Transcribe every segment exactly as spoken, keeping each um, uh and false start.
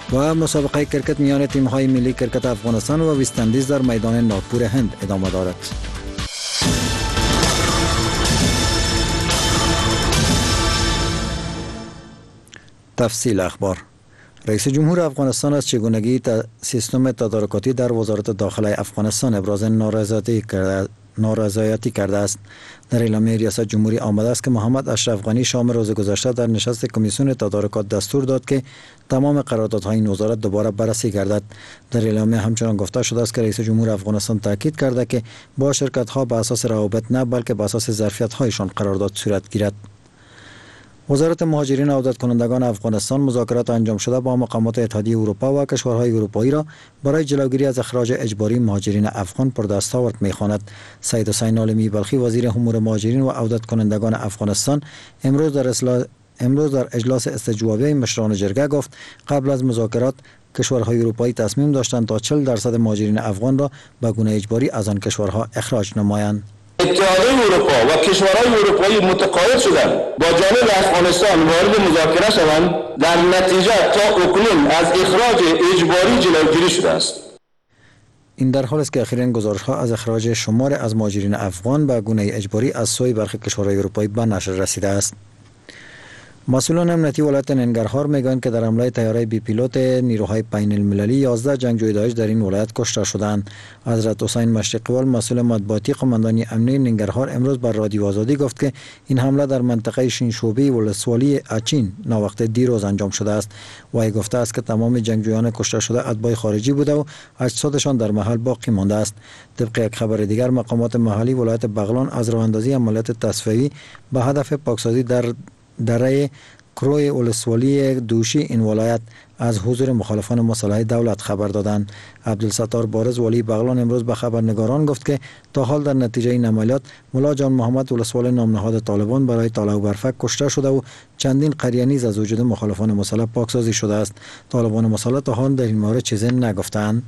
و مسابقه کرکت میان تیم‌های ملی کرکت افغانستان و وست اندیز در میدان ناگپور هند ادامه دارد. تفصیل اخبار. رئیس جمهور افغانستان از چگونگی سیستم تدارکاتی در وزارت داخله افغانستان ابراز نارضایتی کرده نارضایتی کرده است. در اعلامیه ریاست جمهوری آمده است که محمد اشرف غنی شام روز گذشته در نشست کمیسیون تدارکات دستور داد که تمام قراردادهای این وزارت دوباره بررسی گردد. در اعلامیه همچنان گفته شده است که رئیس جمهور افغانستان تاکید کرده که با شرکت‌ها به اساس روابط نه بلکه به اساس ظرفیت‌هایشان قرارداد صورت گیرد. وزارت مهاجرین و عودت کنندگان افغانستان مذاکرات انجام شده با مقامات اتحادیه اروپا و کشورهای اروپایی را برای جلوگیری از اخراج اجباری مهاجرین افغان پر دستاورد می‌خواند. سید حسین عالمی بلخی وزیر امور مهاجرین و عودت کنندگان افغانستان امروز در اصلاح امروز در اجلاس استجوابی مشران جرگه گفت قبل از مذاکرات کشورهای اروپایی تصمیم داشتند تا چهل درصد مهاجرین افغان را به گونه اجباری از آن کشورها اخراج نمایند. اتحادیه اروپا و کشورهای اروپایی متقاعد شدند با جانب افغانستان وارد مذاکره شوند. در نتیجه تا اکنون از اخراج اجباری جلوگیری شده است. این در حالی است که اخیراً گزارش‌ها از اخراج شمار از مهاجرین افغان به گونه اجباری از سوی برخی کشورهای اروپایی به نشر رسیده است. مسئولان امنیتی ولایت ننگرهار میگویند که در حمله طیاره بی پیلوت نیروهای بین المللی یازده جنگجوی داعش در این ولایت کشته شدند. حضرت حسین مشرقی‌وال مسئول مطبوعاتی قماندانی امنیتی ننگرهار امروز بر رادیو آزادی گفت که این حمله در منطقه شینشوبی ولسوالی اچین ناوقت دیروز انجام شده است. وی گفته است که تمام جنگجویان کشته شده اتباع خارجی بوده و اجسادشان در محل باقی مانده است. طبق یک خبر دیگر مقامات محلی ولایت بغلان از راه اندازی عملیات تصفیه‌ای به هدف پاکسازی در دره کروی ولسوالی دوشی این ولایت از حضور مخالفان مسلح دولت خبر دادند. عبدالستار بارز ولی بغلان امروز به خبرنگاران گفت که تا حال در نتیجه این عملیات ملا جان محمد ولسوال نامنهاد طالبان برای طالع و برفک کشته شده و چندین قریه نیز از وجود مخالفان مسلح پاکسازی شده است. طالبان مسلح تا حال در این مورد چیزی نگفتند.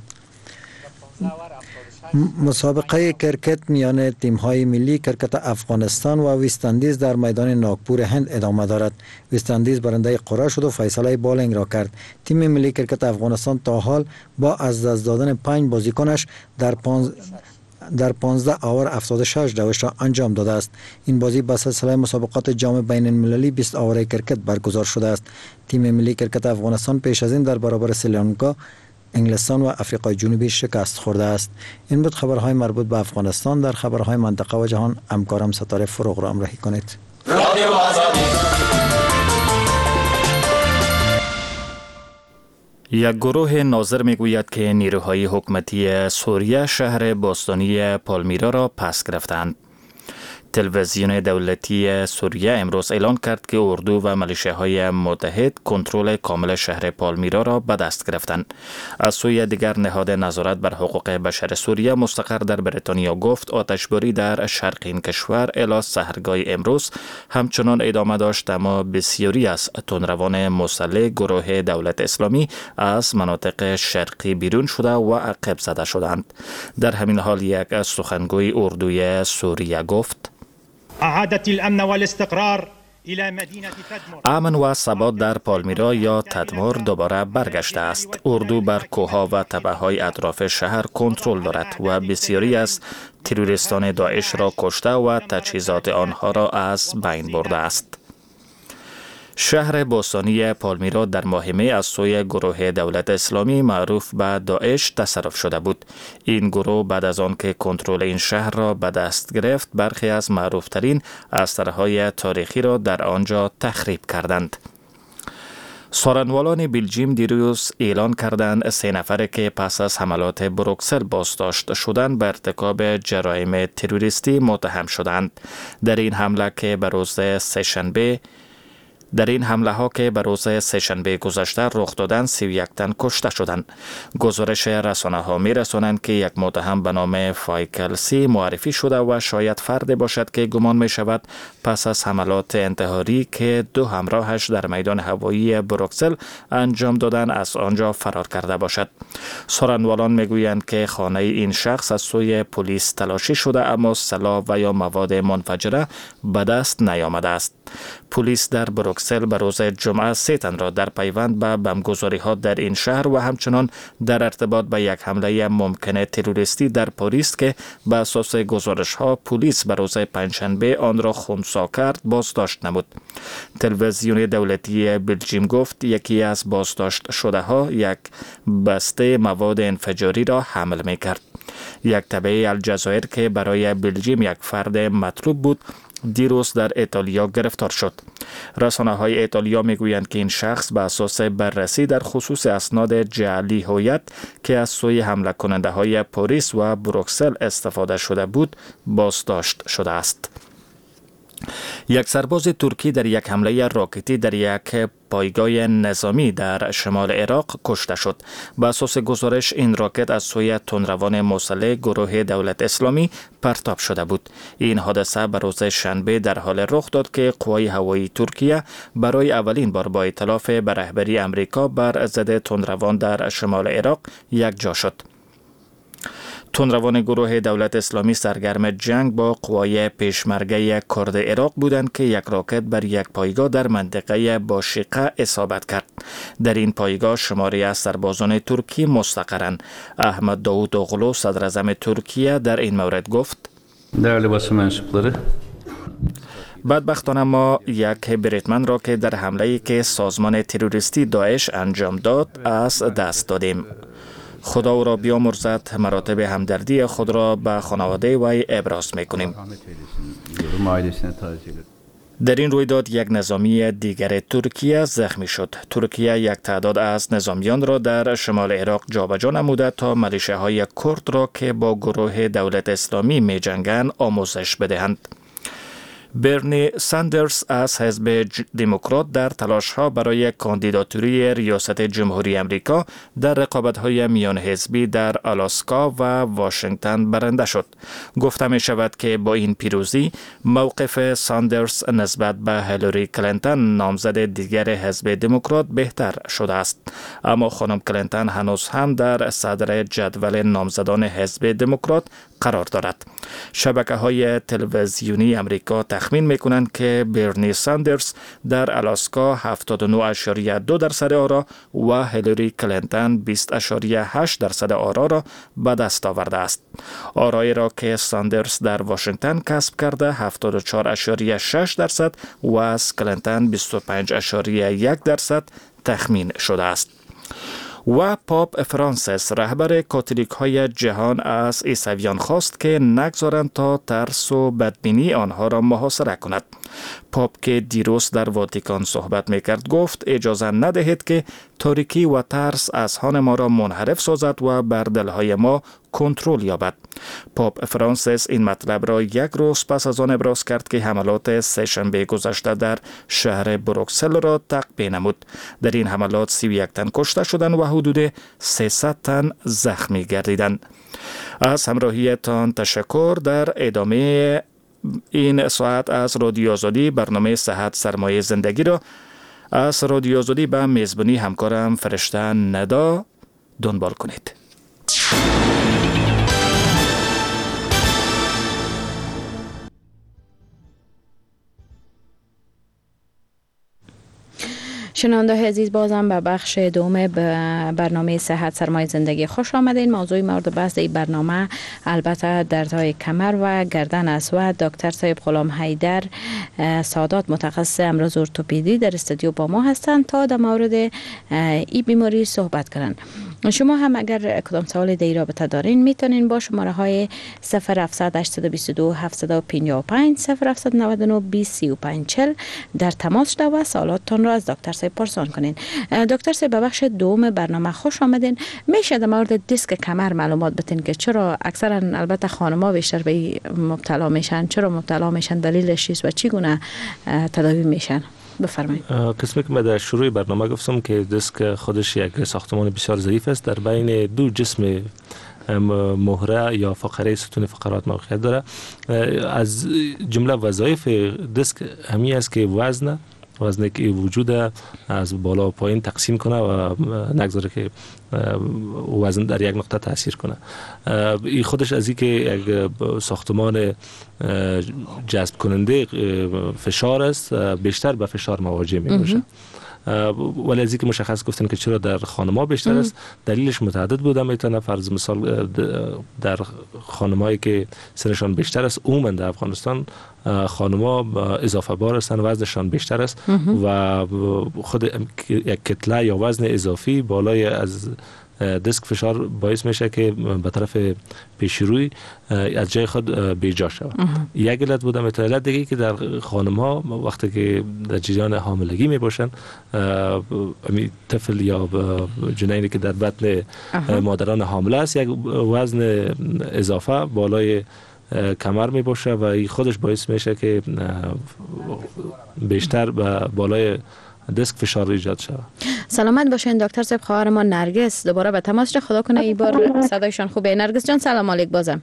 مسابقه کرکت میان تیم‌های ملی کرکت افغانستان و وست اندیز در میدان ناگپور هند ادامه دارد. وست اندیز برنده قرعه شد و فیصله بالینگ را کرد. تیم ملی کرکت افغانستان تا حال با از دست دادن پنج بازیکنش در پانز در پانزده آور هفتاد و شش دوش را انجام داده است. این بازی به سلسله مسابقات جام بین المللی بیست آوره کرکت برگزار شده است. تیم ملی کرکت افغانستان پیش از این در برابر سریلانکا، انگلستان و آفریقای جنوبی شکست خورده است. این بود خبرهای مربوط به افغانستان. در خبرهای منطقه و جهان همکارم ستاره فروغ را همراهی کنید. یک گروه ناظر میگوید که نیروهای حکومتی سوریه شهر باستانی پالمیرا را پس گرفتند. تلویزیون دولتی سوریه امروز اعلان کرد که اردو و ملیشه‌های متحد کنترل کامل شهر پالمیرا را به دست گرفتند. از سوی دیگر نهاد نظارت بر حقوق بشر سوریه مستقر در بریتانیا گفت آتشباری در شرق این کشور الی سحرگاه امروز همچنان ادامه داشت، اما بسیاری از تندروان مسلح گروه دولت اسلامی از مناطق شرقی بیرون شده و عقب زده شدند. در همین حال یک سخنگوی اردوی سوریه گفت اعادت الامن والاستقرار الى مدینه تدمر. امن و ثبات در پالمیرا یا تدمر دوباره برگشته است. اردو بر کوهها و تپه‌های اطراف شهر کنترل دارد و بسیاری از تروریستان داعش را کشته و تجهیزات آنها را از بین برده است. شهر باستانی پالمیرا در ماه می از سوی گروه دولت اسلامی معروف به داعش تصرف شده بود. این گروه بعد از آن که کنترل این شهر را به دست گرفت، برخی از معروفترین اثرهای تاریخی را در آنجا تخریب کردند. سارنوالان بلژیم دیروز اعلان کردند سه نفر که پس از حملات بروکسل بازداشت شدند به ارتکاب جرایم تروریستی متهم شدند. در این حمله که به روز سه‌شنبه در این حمله ها که به روز سه‌شنبه گذشته رخ دادند، سی و یک تن کشته شدند. گزارش رسانه ها می رسانند که یک متهم به نام فایکلسی معرفی شده و شاید فردی باشد که گمان می شود پس از حملات انتحاری که دو همراهش در میدان هوایی بروکسل انجام دادند از آنجا فرار کرده باشد. سارنوالان می گویند که خانه این شخص از سوی پلیس تلاشی شده، اما سلاح و یا مواد منفجره به دست نیامده است. پلیس در بروکسل بروکسل به روز جمعه سه تن را در پیوند به بمبگذاری ها در این شهر و همچنان در ارتباط به یک حمله ممکن تروریستی در پاریس که به اساس گزارش ها پلیس به روز پنجشنبه آن را خنثی کرد بازداشت نمود. تلویزیون دولتی بلژیم گفت یکی از بازداشت شده ها یک بسته مواد انفجاری را حمل می کرد. یک تبع الجزایر که برای بلژیم یک فرد مطلوب بود دیروز در ایتالیا گرفتار شد. رسانه های ایتالیا می گویند که این شخص به اساس بررسی در خصوص اسناد جعلی هویت که از سوی حمله کننده های پاریس و بروکسل استفاده شده بود بازداشت شده است. یک سرباز ترکی در یک حمله راکتی در یک پایگاه نظامی در شمال عراق کشته شد. به اساس گزارش این راکت از سوی تندروان مسلح گروه دولت اسلامی پرتاب شده بود. این حادثه به روز شنبه در حال رخ داد که قوای هوایی ترکیه برای اولین بار با ائتلاف به رهبری امریکا بر ضد تندروان در شمال عراق یکجا شد. تندروان گروه دولت اسلامی سرگرم جنگ با قوای پیشمرگه کرد عراق بودند که یک راکت بر یک پایگاه در منطقه باشقه اصابت کرد. در این پایگاه شماری از سربازان ترکی مستقرند. احمد داوود اوغلو صدر اعظم ترکیه در این مورد گفت: در لباس منصوب‌داره بدبختانه ما یک بریتمن را که در حمله‌ای که سازمان تروریستی داعش انجام داد از دست دادیم. خدا او را بیامرزد. مراتب همدردی خود را به خانواده وی ابراز می‌کنیم. در این رویداد یک نظامی دیگر ترکیه زخمی شد. ترکیه یک تعداد از نظامیان را در شمال عراق جابجا نموده تا ملیشه‌های کرد را که با گروه دولت اسلامی می‌جنگند آموزش بدهند. برنی ساندرز از حزب دموکرات در تلاش‌ها برای کاندیداتوری ریاست جمهوری امریکا در رقابت‌های میان حزبی در آلاسکا و واشنگتن برنده شد. گفته می شود که با این پیروزی موقف ساندرز نسبت به هیلاری کلینتون نامزد دیگر حزب دموکرات بهتر شده است. اما خانم کلینتون هنوز هم در صدر جدول نامزدان حزب دموکرات قرار دارد. شبکه‌های تلویزیونی امریکا تخمین می‌کنند که برنی ساندرز در آلاسکا هفتاد و نه اشاریه دو درصد آرا و هیلاری کلینتون بیست اشاریه هشت درصد آرا را به دست آورده است. آرایی را که ساندرز در واشنگتن کسب کرده هفتاد و چهار اشاریه شش درصد و از کلینتون بیست و پنج اشاریه یک درصد تخمین شده است. و پاپ فرانسیس رهبر کاتولیک های جهان از عیسویان خواست که نگذارند تا ترس و بدبینی آنها را محاصره کند. پاپ که دیروز در واتیکان صحبت میکرد گفت اجازه ندهید که تاریکی و ترس اذهان ما را منحرف سازد و بر دلهای ما کنترل یابد. پاپ فرانسیس این مطلب را یک روز پس از آن ابراز کرد که حملات سه‌شنبه گذشته در شهر بروکسل را تقبیه نمود. در این حملات سی و یک تن کشته شدند و حدود سیصد تن زخمی گردیدند. از همراهیتان تشکر. در ادامه این ساعت از رادیو آزادی برنامه صحت سرمایه زندگی را از رادیو آزادی به میزبانی همکارم فرشته ندا دنبال کنید. شنونده عزیز، بازم به بخش دوم برنامه صحت سرمایه زندگی خوش آمدین. موضوع مورد بحث این برنامه البته دردهای کمر و گردن است و دکتر صاحب غلام حیدر سادات متخصص امراض ارتوپدی در استودیو با ما هستند تا در مورد این بیماری صحبت کنند. شما هم اگر کدام سوال در رابطه دارین میتونین با شماره های صفر هفتصد هشتصد و بیست و دو هفتصد و پنجاه و پنج صفر هفتصد و نود و نه بیست سی و پنج چهل در تماس شده و سوالاتتان را از دکتر صاحب پرسان کنین. دکتر صاحب به بخش دوم برنامه خوش آمدین. میشه در مورد دیسک کمر معلومات بدین که چرا اکثرا البته خانم‌ها بیشتر به مبتلا میشن، چرا مبتلا میشن، دلیلش چیست و چگونه تداوی میشن؟ بفرمایید. قسمی که من در شروع برنامه گفتم که دیسک خودش یک ساختمان بسیار ظریف است، در بین دو جسم مهره یا فقره ستون فقرات موقعیت داره. از جمله وظایف دیسک همی است که وزن وزنی که وجود از بالا و پایین تقسیم کنه و نگذاره که وزن در یک نقطه تاثیر کنه. این خودش از این که یک ساختمان جذب کننده فشار است بیشتر به فشار مواجه می باشه. ولی از اینکه مشخص گفتن که چرا در خانم‌ها بیشتر است، دلیلش متعدد بوده. میتونه فرض مثال در خانم‌هایی که سنشان بیشتر است، عموما در افغانستان خانم‌ها اضافه بار هستند، وزنشان بیشتر است و خود یک کتله یا وزن اضافی بالای از دسک فشار باعث میشه که به طرف پیشروی از جای خود بیجا شود. یک علت بوده. مثلا علت دیگه که در خانم ها وقتی که در جریان حاملگی می باشن، طفل یا جنینی که در بطن مادران حامله است یک وزن اضافه بالای کمر می باشه و این خودش باعث میشه که بیشتر به بالای دسک فشار ایجاد شود. سلامت باشین دکتر صاحب. خواهر ما نرگس دوباره به تماس شد. خدا کنه این بار صدایشان خوبه. نرگس جان سلام علیک. بازم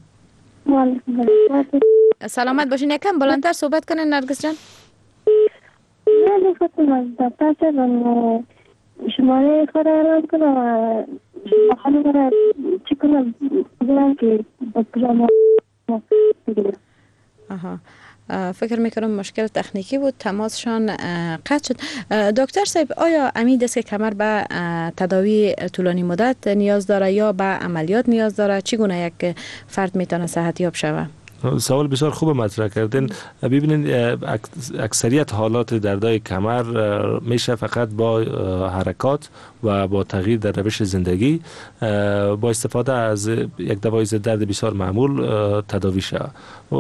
سلامت باشین. یکم بلندتر صحبت کنین نرگس جان. نه نفتم دکتر صاحب شماره خود اعلام کنم خانم را چی کنم بگم که دکتر ما بگیرم. آها فکر میکنم مشکل تکنیکی بود، تماسشان قطع شد. دکتر صاحب آیا امی دسک کمر به تداوی طولانی مدت نیاز داره یا به عملیات نیاز داره؟ چگونه یک فرد میتونه صحت یاب شود؟ سوال بسیار خوب مطرح کردین. ببینید اکثریت حالات دردای کمر میشه فقط با حرکات و با تغییر در روش زندگی با استفاده از یک دوای ضد درد بسیار معمول تداوی شود.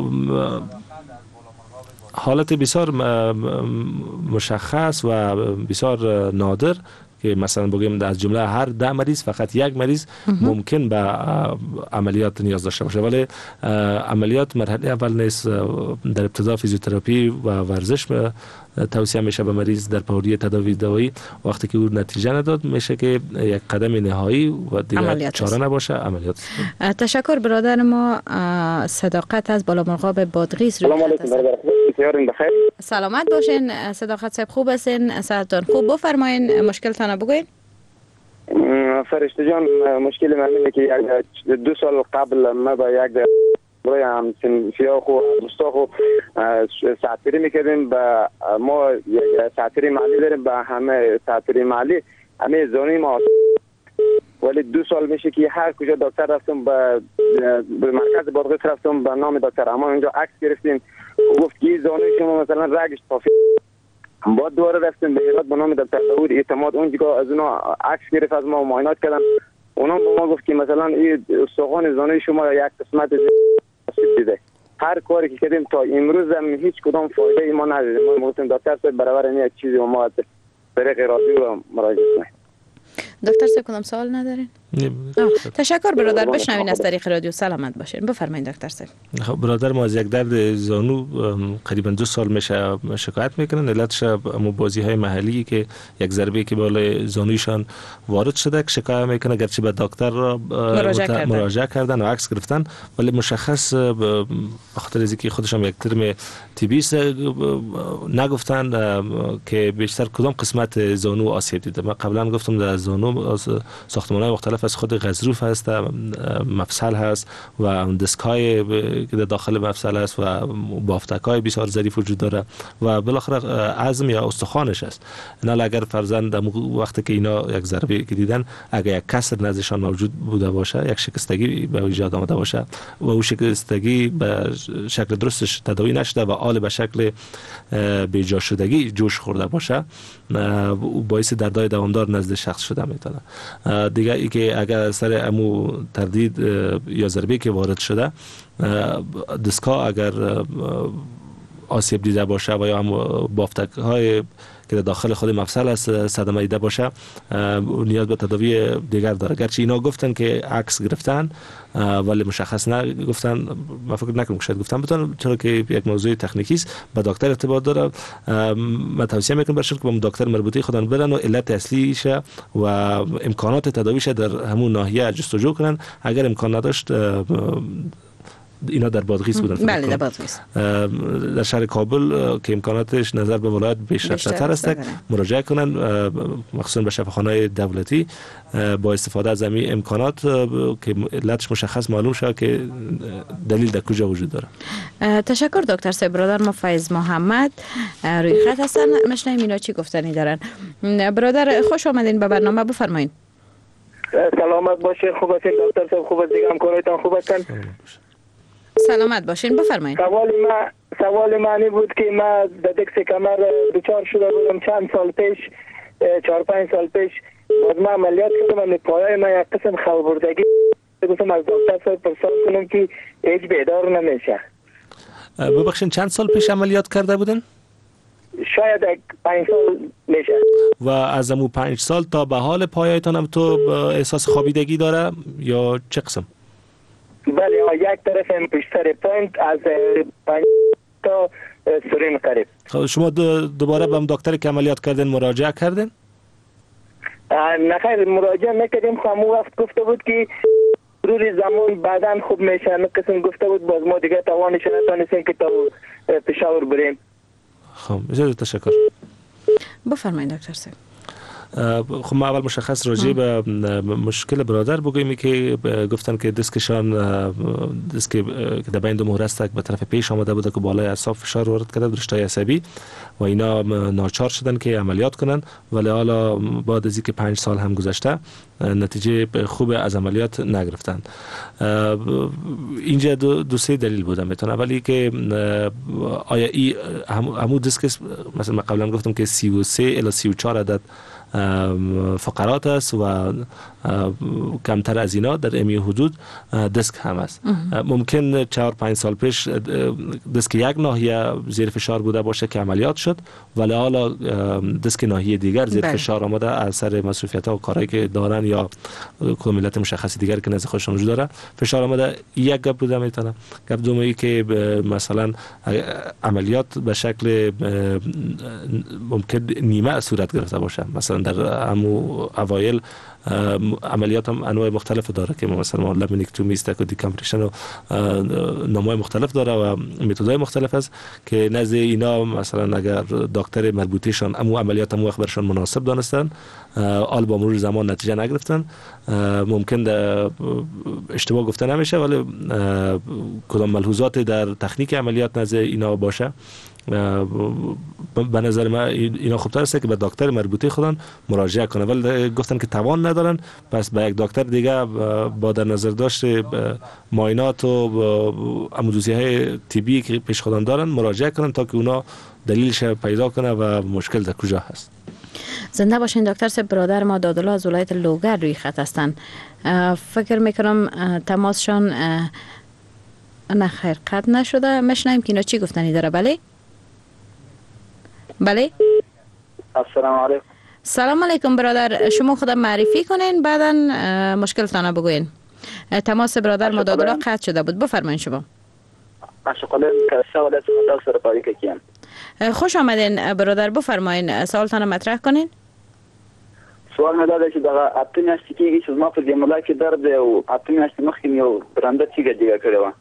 حالت بسیار مشخص و بسیار نادر که مثلا بگیم از جمله هر ده مریض فقط یک مریض ممکن به عملیات نیاز داشته باشه، ولی عملیات مرحله اول نیست. در ابتدا فیزیوتراپی و ورزش توصیه میشه به مریض در پوری تداوی دوایی. وقتی که او نتیجه نداد میشه که یک قدم نهایی و دیگر چاره نباشه عملیات. تشکر برادر ما صداقت از بالا مرغاب بادغیس. سلام علیکم برادر بخیر. سلامت باشین صداقت صاحب. خوب هستین؟ صحتتون خوب؟ بفرمایین مشکلتان رو بگوین. فرشته جان مشکل من اینه که دو سال قبل ما با یک برای هم سنفیا خو دوستا خو ساعتری میکردیم با ما یک ساعتری مالی داریم با همه ساعتری مالی همه زانی ما، ولی دو سال میشه که هر کجا دکتر رفتم به مرکز بادغیس رفتم به نام دکتر اما اونجا عکس گرفتیم گفت که زانی شما مثلا رگش طافی. بعد دوباره رفتیم به هرات به نام دکتر داوود اعتماد اونجا از اونا عکس گرفت از ما معاینات کردن. اونا به ما گفت که مثلا این استخوان زانوی شما یک قسمت دیده. هر کاری که کردیم تا امروز هم هیچ کدام فایده ای ما ندیدیم. ما گفتیم دکتر صاحب برابر این یک چیزی ما طریق رادیو و مراجعه کنیم. دکتر صاحب کدام سوال ندارین؟ تشکر برادر. بشنوین از طریق رادیو. سلامت باشین. بفرمایید دکتر صاحب. خب برادر ما از یک درد زانو قریبا دو سال میشه شکایت میکنن. علتش مو بازی های محلی که یک ضربه که بالای زانویشان وارد شده که شکایت میکنه، گرچه به دکتر مراجعه کردن. مراجعه کردن و عکس گرفتن ولی مشخص به خاطر از اینکه خودشون یک ترم طبی نگفتن که بیشتر کدام قسمت زانو آسیب دیده. من قبلا گفتم در زانو ساختمان‌های مختلف از خود غضروف هست، مفصل هست و دسک‌های که داخل مفصل هست و بافتک‌های بسیار ظریف وجود داره و بالاخره عظم یا استخوانش است. اینا اگر فرضاً وقتی که اینا یک ضربه که دیدن اگر یک کسر نزدشان موجود بوده باشه، یک شکستگی به ایجاد آمده باشه و اون شکستگی به شکل درستش تداوی نشده و آل به شکل بیجا شدگی جوش خورده باشه، باعث دردهای دوامدار نزد شخص شده میتونه. دیگه ای که اگر سر امو تردید یا ضربه که وارد شده دسکا اگر آسیب دیده باشه و یا هم بافتک های که داخل خود مفصل است صدمه دیده باشه نیاز به تداوی دیگر داره. گرچه اینا گفتن که عکس گرفتن ولی مشخص نگفتن. من فکر نکنم شاید گفتن بتونن، چرا که یک موضوع تکنیکی است با دکتر ارتباط داره. من توصیه میکنم برشون که با دکتر مربوطه خودن برن و علت اصلیش و امکانات تداویش در همون ناحیه جستجو کنن. اگر امکان نداشت اینا در بادغیس بودن. بله در بادغیس. در شهر کابل که امکاناتش نظر به ولایت بیشتر است مراجعه کنن، مخصوصا به شفاخانه‌های دولتی با استفاده از همین امکانات که علتش مشخص معلوم شود که دلیل در کجا وجود داره. تشکر دکتر صاحب. برادر ما فیض محمد روی خط هستن، مشنیم اینا چی گفتنی دارن. برادر خوش آمدین به برنامه، بفرمایید. سلامت باشین. خوب هستین دکتر صاحب؟ خوب دیگه همکارایتان خوب هستن؟ سلامت باشین، بفرمایید. سوال ما سوال معنی بود که ما در دکس کمر دچار شده بودم چند سال پیش، چهار پنج سال پیش. باز ما عملیات کردم، من پایای ما یک قسم خلبردگی گفتم از دکتر صاحب پرسان کنم که هیچ بیدار نمیشه. ببخشید چند سال پیش عملیات کرده بودن؟ شاید یک پنج سال میشه. و از امو پنج سال تا به حال پایایتان هم تو احساس خوابیدگی داره یا چه قسم؟ بله یک طرف هم پشتر پوینت از پنج تا سرین قریب. خب شما دوباره به دکتری که عملیات کردن مراجعه کردن؟ نه خیر مراجعه نکردیم. خب همون وقت گفته بود که روی زمان بعداً خوب میشه. نه قسم گفته بود باز ما دیگه توانش نتونستیم که تا پشاور بریم. خب بسیار تشکر. بفرمایید دکتر صاحب. خب ما اول مشخص راجع به مشکل برادر بگوییم که گفتن که دیسکشان دیسک که در بین دو مهر است به طرف پیش آمده بوده که بالای اعصاب فشار وارد کرده، رشته عصبی و اینا ناچار شدن که عملیات کنن، ولی حالا بعد از اینکه پنج سال هم گذشته نتیجه خوب از عملیات نگرفتن. اینجا دو, دو سه دلیل بوده میتونه. اولی که آیا ای همون دیسک مثلا من قبلا گفتم که سی و سه الی سی و چهار عدد فقرات است و کمتر از اینا در امی حدود دیسک هم است. ممکن چهار پنج سال پیش دیسک یک ناحیه زیر فشار بوده باشه که عملیات شد، ولی حالا دیسک ناحیه دیگر زیر بله. فشار آمده از سر مصروفیت ها و کارهایی که دارن یا کدام علت مشخصی دیگر که نزد خودشون وجود داره فشار آمده. یک گپ بوده میتونه. گپ دومی که مثلا عملیات به شکل ممکن نیمه صورت گرفته باشه. مثلا در همو اوایل عملیات هم انواع مختلف داره که مثلا لامینکتومی است و دیکامپرشن و نام‌های مختلف داره و متدهای مختلف است که نزد اینا مثلا اگر دکتر مربوطهشان امو عملیات هم وقت برشان مناسب دانستن، آل با مرور زمان نتیجه نگرفتن، ممکن اشتباه گفته نمیشه ولی کدام ملحوظات در تکنیک عملیات نزد اینا باشه. به نظر من اینا خوبتر است که به دکتر مربوطه خودن مراجعه کنه، ولی گفتن که توان ندارن، پس به یک دکتر دیگه با در نظر داشت معاینات و امودوزی‌های طبی که پیش خودن دارن مراجعه کنن تا که اونا دلیلش پیدا کنه و مشکل در کجا هست. زنده باشین دکتر صاحب. برادر ما دادلا از ولایت لوگر روی خط هستن. فکر میکنم تماسشان نه خیر قطع نشده. مشنیم که اینا چی گفتنی داره. بله بله. السلام علیکم. سلام علیکم برادر، شما خودم معرفی کنین بعدا مشکلتان بگوین. تماس برادر ما دادلا قطع شده بود. بفرمایید شما. مشغله سوال از خدا سرپایی کردم. خوش آمدین برادر، بفرمایید سوالتان مطرح کنین. سوال مې دا دی چې دغه اته میاشتې کېږي چې زما په دې ملا کې درد دی او اته میاشتې مخکې مې یو برنده تیږه جګه کړې وه.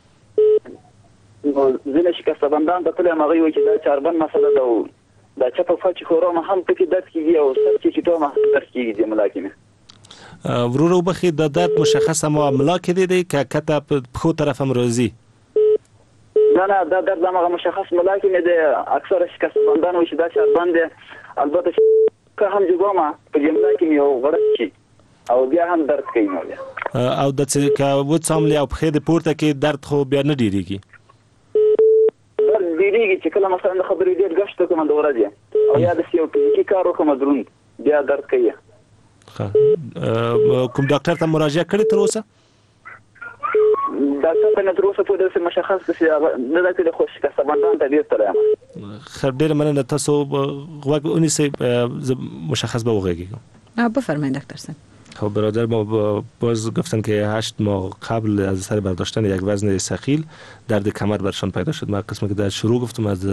نو ځینې شکسته بندان ته تللی یم، هغوی وایي چې دا چاربند مسله ده او دا چپه پوه چې ښورا هم پکې درد کېږي او سر چې چټو هم درد کېږي دې ملا کې مې. ورو بخی دا درد مشخص ما ملا کې دی دی که کته پښو طرف هم راځي؟ نه نه دا درد همغه مشخص ملا کې مې دی. اکثره شکسته بندان وایي چې دا چاربند دی، البته که هم جوګومه په دې ملا کې مې یو غړپ شي او بیا هم درد کوي. نو بیا او د څه که وڅاملې او پښې د پورته کې درد خو بیا نه ډېرېږي؟ درد ډېرېږي چې کله مثلا د خبرې ډېر ګشت کوم د ورځې او یا داسې یو فزیکي کار وکړم دروند بیا درد کوي. کوم ډاکټر ته مراجعه کړې تر اوسه؟ ډاکټر ته مې تر اوسه پورې داسې مشخص داسې نه ده کړې، خو شکسته بندان ته ډېر تللی یم. خیر ډېره مننه. تاسو غوږ ونیسئ، زه مشخص به وغږېږم. بفرمایید دکتر صاحب. خب برادر ما باز گفتن که هشت ماه قبل از سر برداشتن یک وزن ثقیل درد کمر برشان پیدا شد. من قسمی که در شروع گفتم از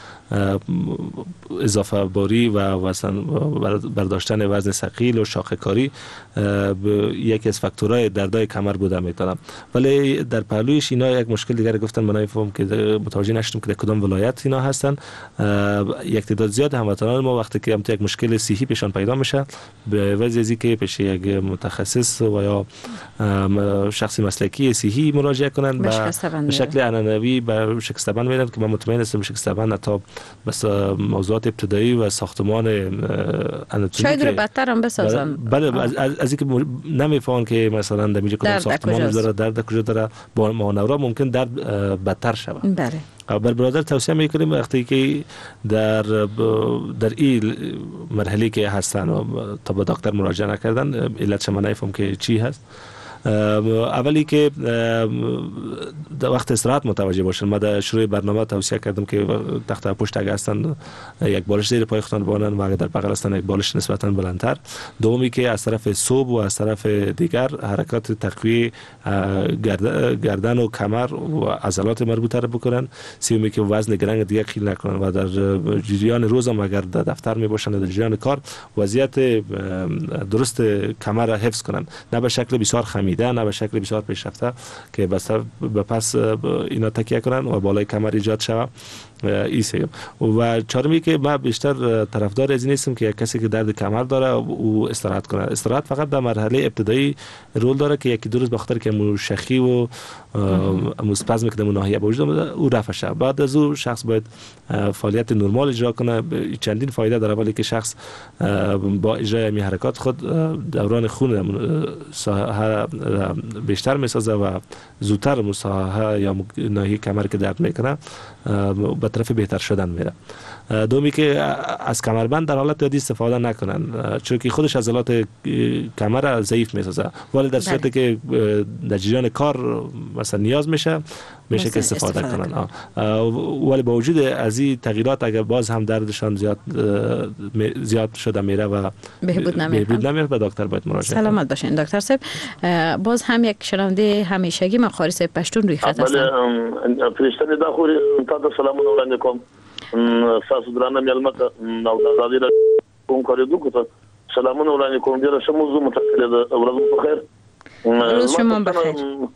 اضافه باری و وزن برداشتن وزن ثقیل و شاخه کاری یکی از فاکتورهای دردای کمر بوده میتونم، ولی در پهلویش اینا یک مشکل دیگر گفتن من نمیفهم که متوجه نشدم که در کدام ولایت اینا هستن. یک تعداد زیاد هموطنان ما وقتی که هم یک مشکل صحی پیشان پیدا میشه به وجه ازی که پیش یک متخصص و یا شخصی مسلکی صحی مراجعه کنن به شکل عنعنوی به شکست بند میرن که من مطمئن هستم شکست بند تا بس موضوعات ابتدایی و ساختمان آناتومیک شاید رو بدتر هم بسازن. بله از از اینکه نمیفهمن که مثلا در میجه کدام ساختمان داره درد کجا داره با مانورا ممکن درد بدتر شود. بله بر برادر توصیه میکنیم وقتی که در در این مرحله که هستن و تا به دکتر مراجعه نکردن علت شما نمیفهم که چی هست. اولی که در وقت استراحت متوجه باشن. ما در شروع برنامه توصیه کردم که تخت پشت اگه هستن یک بالش زیر پای خودتان بانن و اگه در بغل هستن یک بالش نسبتا بلندتر. دومی که از طرف صوب و از طرف دیگر حرکات تقویه گردن و کمر و عضلات مربوطه رو بکنن. سومی که وزن گرنگ دیگه خیل نکنن و در جریان روز هم اگر در دفتر می باشن در جریان کار وضعیت درست کمر را حفظ کنن، نه به شکل بسیار خمیده نه به شکل بسیار پیشرفته که بس به پس اینا تکیه کنن و بالای کمر ایجاد شود. ایسه و چهارمی که من بیشتر طرفدار از این نیستم که یک کسی که درد کمر داره او استراحت کنه. استراحت فقط در مرحله ابتدایی رول داره که یکی دو روز بخاطر که مو شخی و اسپازم که در ناحیه وجود اومده او رفع شه. بعد از او شخص باید فعالیت نرمال اجرا کنه. چندین فایده داره ولی که شخص با اجرای این حرکات خود دوران خون ساحه بیشتر میسازه و زودتر مساحه یا ناحیه کمر که درد میکنه به طرف بهتر شدن میره. دومی که از کمربند در حالت عادی استفاده نکنن چون که خودش عضلات کمر ضعیف میسازه، ولی در صورتی که در جریان کار مثلا نیاز میشه میشه که استفاده, استفاده کنن. ولی با وجود از این تغییرات اگر باز هم دردشان زیاد زیاد شده میره و بهبود نمیره بهبود نمیره به دکتر باید مراجعه کنن. سلامت باشین دکتر صاحب. باز هم یک شنونده همیشگی ما قاری صاحب پشتون روی خط هستن. بله فرشته دا خوري تاسو سلامونه وړاندې کوم. تاسو درانه مېلمه ته نو د ازادي کوم کاریدو کوته سلامونه وړاندې کوم. ډیره ښه موضوع مطرح ده. ورځ په خیر. روز شما بخیر.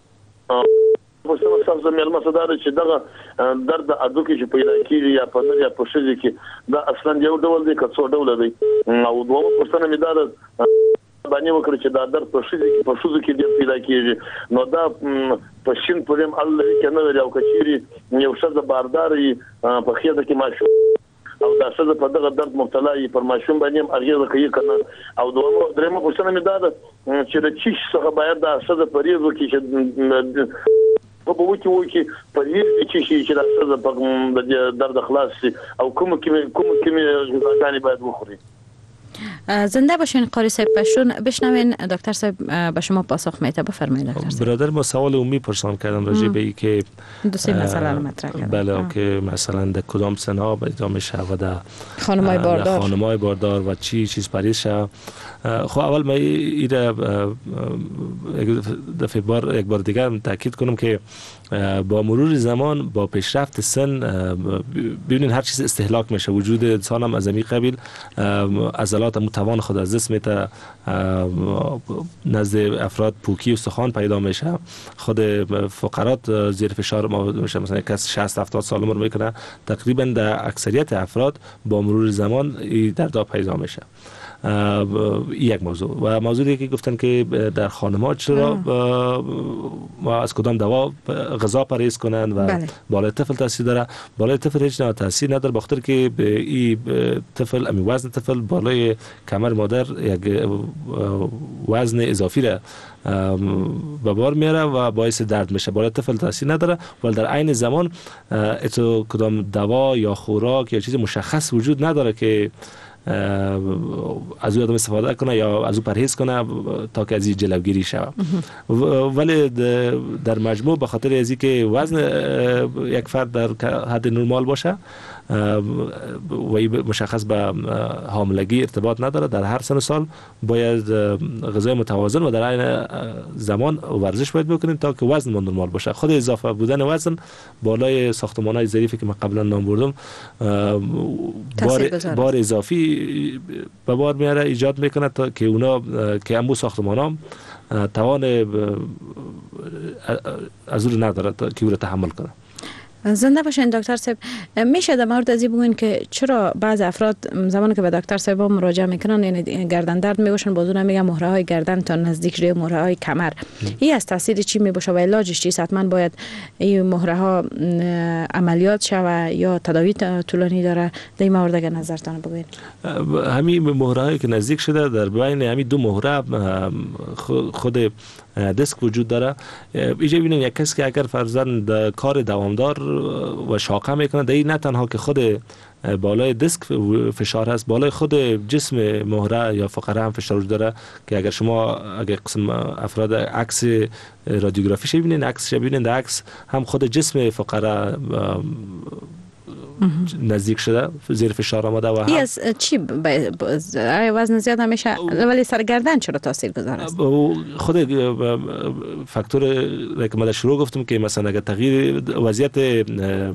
په څه وخت چې مېلمه صدر چې دغه درد اډو کې چې پیدا کیږي یا په نړۍ په شې کې دا اصلا یو ډول دی که څو ډول دی او دوه پرسنه مې دا باندې وکړي چې دا درد په شې کې په شوزو کې ډېر پیدا کیږي نو دا په شین پریم الله کې نه لري او کچيري یو څه د بارداري په خیده کې ماشو او دا څه په دغه درد مبتلا ای پر ماشوم باندې اغیزه کوي کنه او دوه درېمه پرسنه مې دا چې د چیش څخه باید دا څه پریزو کې چې په بو کې وو کې پریز چې چې دا څه په درد خلاص او کوم کې کوم کې غذاګانی باید وخوري. زنده باشین قاری صاحب پشتون. بشنوین دکتر صاحب به شما پاسخ میده. بفرمایید دکتر صاحب. برادر ما سوال عمومی پرسان کردن راجع به اینکه دو سه مسئله رو مطرح کردن. بله که مثلا در کدام سنا پیدا میشه و در خانمای باردار خانمای باردار و چی چیز پریز شه. خب اول ما ایره دفعه بار یک بار دیگر تاکید کنم که با مرور زمان با پیشرفت سن ببینید هر چیز استهلاک میشه. وجود انسان هم از این قبیل عضلات متوان خود از جسم تا نزد افراد پوکی و سخان پیدا میشه. خود فقرات زیر فشار ما میشه. مثلا کس شصت هفتاد سال عمر میکنه تقریبا در اکثریت افراد با مرور زمان این درد پیدا میشه. یک موضوع و موضوعی که گفتن که در خانم‌ها چرا ما از کدام دوا غذا پرهیز کنن و بله. بالای طفل تاثیر داره. بالای طفل هیچ نه تاثیر نداره بخاطر که این طفل امی وزن طفل بالای کمر مادر یک وزن اضافی را به بار میاره و باعث درد میشه. بالای طفل تاثیر نداره ولی در عین زمان اتو کدام دوا یا خوراک یا چیز مشخص وجود نداره که از او آدم استفاده کنه یا از او پرهیز کنه تا که از این جلوگیری شود. ولی در مجموع به خاطر از اینکه وزن یک فرد در حد نرمال باشه و مشخص به حاملگی ارتباط نداره. در هر سن و سال باید غذای متوازن و در عین زمان ورزش باید بکنیم تا که وزن ما نرمال باشه. خود اضافه بودن وزن بالای ساختمان‌های ظریفی که من قبلا نام بردم بار بار اضافی به بار میاره، ایجاد میکنه تا که اونا که امو ساختمان‌ها توان از اون نداره تا که او را تحمل کنه. زنده باشین دکتر صاحب. میشه در مورد از این بگوین که چرا بعض افراد زمانی که به دکتر صاحب مراجعه میکنن یعنی گردن درد میباشن، بازون میگن مهره های گردن تا نزدیک روی مهره های کمر، این از تاثیر چی میباشه و علاجش چیست؟ حتما باید این مهره ها عملیات شوه یا تداوی طولانی داره؟ در این مورد اگر نظرتان بگوین. همین مهره هایی که نزدیک شده در بین همین دو مهره خود دسک وجود داره. اینجا ببینید یک کسی که اگر فرضاً کار دوامدار و شاقه میکنه، در این نه تنها که خود بالای دسک فشار هست، بالای خود جسم مهره یا فقره هم فشار وجود داره که اگر شما اگر قسم افراد عکس رادیوگرافی ببینید، عکس ببینید، در عکس هم خود جسم فقره نزدیک شده، زیر فشار آمده و هم از چی وزن زیاد همیشه ولی سرگردن چرا تاثیر گذار است؟ خود فاکتور که من شروع گفتم که مثلا اگر تغییر وضعیت